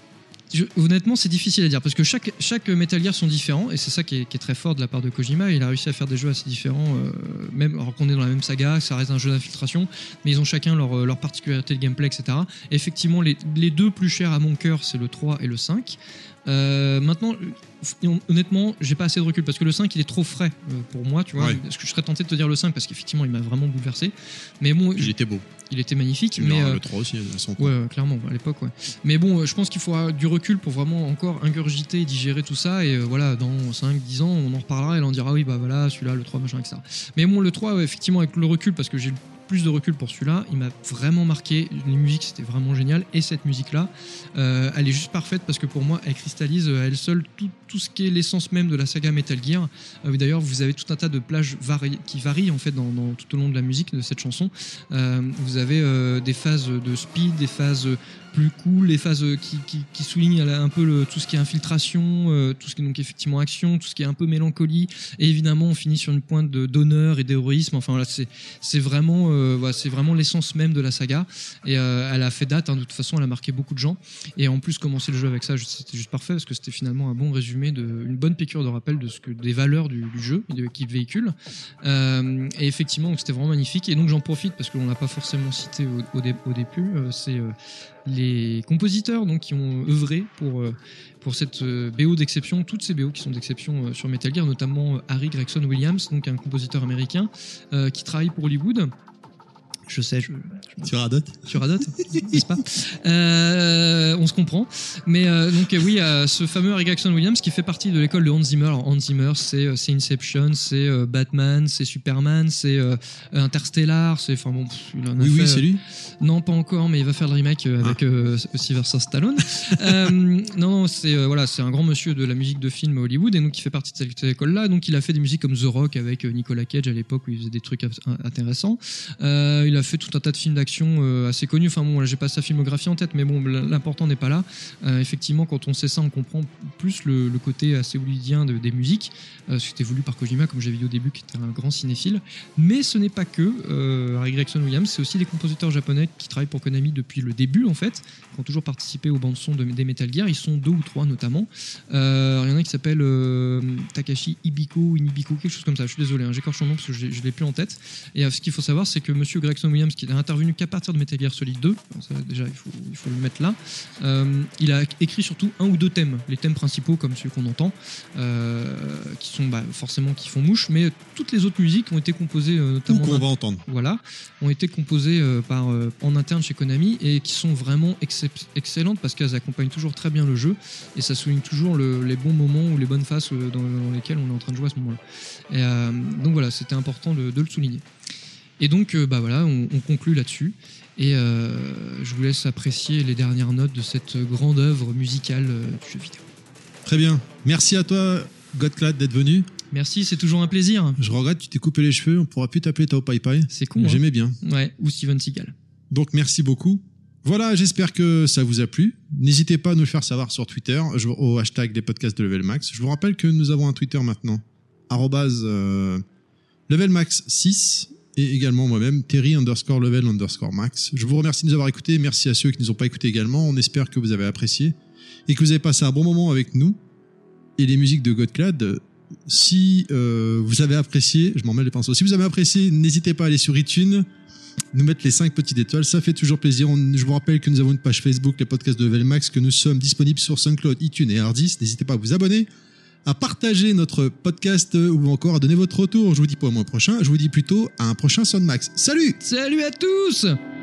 Je- honnêtement, c'est difficile à dire parce que chaque, chaque Metal Gear sont différents et c'est ça qui est, qui est très fort de la part de Kojima. Il a réussi à faire des jeux assez différents, euh, même alors qu'on est dans la même saga, ça reste un jeu d'infiltration, mais ils ont chacun leur, leur particularité de gameplay, et cetera. Et effectivement, les, les deux plus chers à mon cœur, c'est le trois et le cinq. Euh, maintenant, honnêtement, j'ai pas assez de recul parce que le cinq il est trop frais euh, pour moi, tu vois. Ouais. Parce que je serais tenté de te dire le cinq parce qu'effectivement il m'a vraiment bouleversé. Mais bon, il était beau. il était magnifique. Mais Mais euh, le trois aussi, à son Ouais, ouais, clairement, à l'époque, ouais. Mais bon, euh, je pense qu'il faudra du recul pour vraiment encore ingurgiter et digérer tout ça. Et euh, voilà, dans cinq dix ans, on en reparlera et on dira, oui, bah voilà, celui-là, le trois, machin, et cetera. Mais bon, le trois, ouais, effectivement, avec le recul, parce que j'ai plus de recul pour celui-là, il m'a vraiment marqué. Les musiques, c'était vraiment génial. Et cette musique-là, euh, elle est juste parfaite parce que pour moi, elle cristallise à elle seule tout, tout ce qui est l'essence même de la saga Metal Gear. Euh, D'ailleurs, vous avez tout un tas de plages vari- qui varient en fait dans, dans- tout au long de la musique de cette chanson. Euh, vous avez euh, des phases de speed, des phases plus cool, des phases qui, qui, qui soulignent un peu le, tout ce qui est infiltration, euh, tout ce qui est donc effectivement action, tout ce qui est un peu mélancolie. Et évidemment, on finit sur une pointe de- d'honneur et d'héroïsme. Enfin, là, c'est c'est vraiment, euh, voilà, c'est vraiment l'essence même de la saga. Et euh, elle a fait date. Hein, de toute façon, elle a marqué beaucoup de gens. Et en plus, commencer le jeu avec ça, c'était juste parfait parce que c'était finalement un bon résumé, de, une bonne piqûre de rappel de ce que des valeurs du, du jeu et de qu'il véhicule. Euh, et effectivement, donc, c'était vraiment magnifique. Et donc, j'en profite parce qu'on l'a pas forcément cité au, au, dé- au début. Euh, c'est euh, les compositeurs donc qui ont œuvré pour euh, pour cette euh, B O d'exception, toutes ces B O qui sont d'exception euh, sur Metal Gear, notamment euh, Harry Gregson Williams, donc un compositeur américain euh, qui travaille pour Hollywood. Je sais, je, je- Tu radotes. sur Adot, n'est-ce pas? Euh, on se comprend. Mais euh, donc euh, oui, euh, ce fameux Harry Gregson Williams qui fait partie de l'école de Hans Zimmer. Alors, Hans Zimmer, c'est euh, c'est Inception, c'est euh, Batman, c'est Superman, c'est euh, Interstellar, c'est enfin bon, pff, il en a Oui, fait, oui, c'est lui. non, pas encore, mais il va faire le remake euh, avec euh, Sylvester Stallone. euh, non, non, c'est euh, voilà, c'est un grand monsieur de la musique de film à Hollywood et donc il fait partie de cette école-là. Donc il a fait des musiques comme The Rock avec euh, Nicolas Cage à l'époque où il faisait des trucs as- intéressants. Euh, il a fait tout un tas de films d'action euh, assez connus. Enfin bon, là j'ai pas sa filmographie en tête, mais bon, l'important n'est pas là. Euh, effectivement, quand on sait ça, on comprend plus le, le côté assez hollywoodien de- des musiques. Euh, C'était voulu par Kojima, comme j'avais dit au début, qui était un grand cinéphile. Mais ce n'est pas que euh, Harry Gregson Williams, c'est aussi des compositeurs japonais qui travaillent pour Konami depuis le début en fait, qui ont toujours participé aux bandes son de, des Metal Gear. Ils sont deux ou trois notamment. Euh, il y en a un qui s'appelle euh, Takashi Ibiko, Inibiko, quelque chose comme ça. Je suis désolé, hein, j'écorche son nom parce que je ne l'ai plus en tête. Et euh, ce qu'il faut savoir, c'est que Monsieur Gregson Williams, qui n'a intervenu qu'à partir de Metal Gear Solid deux, ça, déjà il faut, il faut le mettre là, euh, il a écrit surtout un ou deux thèmes, les thèmes principaux comme ceux qu'on entend, euh, qui sont bah, forcément qui font mouche, mais toutes les autres musiques ont été composées euh, Ou notamment qu'on va entendre. voilà, ont été composées euh, par, euh, en interne chez Konami et qui sont vraiment excep- excellentes parce qu'elles accompagnent toujours très bien le jeu et ça souligne toujours le- les bons moments ou les bonnes phases euh, dans, dans lesquelles on est en train de jouer à ce moment-là. Et, euh, donc voilà, c'était important de, de le souligner. Et donc, euh, bah voilà, on, on conclut là-dessus. Et euh, je vous laisse apprécier les dernières notes de cette grande œuvre musicale euh, du jeu vidéo. Très bien. Merci à toi, Godclad, d'être venu. Merci, c'est toujours un plaisir. Je regrette, tu t'es coupé les cheveux. On pourra plus t'appeler Tao Pai Pai. C'est con, hein. J'aimais bien. Ouais, ou Steven Seagal. Donc merci beaucoup. Voilà, j'espère que ça vous a plu. N'hésitez pas à nous le faire savoir sur Twitter je- au hashtag des podcasts de Level Max. Je vous rappelle que nous avons un Twitter maintenant, arrobase euh, levelmax six et également moi-même, Terry underscore level underscore max. Je vous remercie de nous avoir écoutés. Merci à ceux qui ne nous ont pas écoutés également. On espère que vous avez apprécié et que vous avez passé un bon moment avec nous. et les musiques de Godclad. Si euh, vous avez apprécié, je m'en mets les pinceaux, si vous avez apprécié, n'hésitez pas à aller sur iTunes, nous mettre les cinq petites étoiles, ça fait toujours plaisir. On, je vous rappelle que nous avons une page Facebook, les podcasts de Level Max, que nous sommes disponibles sur SoundCloud, iTunes et Hardis. N'hésitez pas à vous abonner, à partager notre podcast ou encore à donner votre retour. Je vous dis pas au mois prochain, je vous dis plutôt à un prochain Soundmax. Salut! Salut à tous!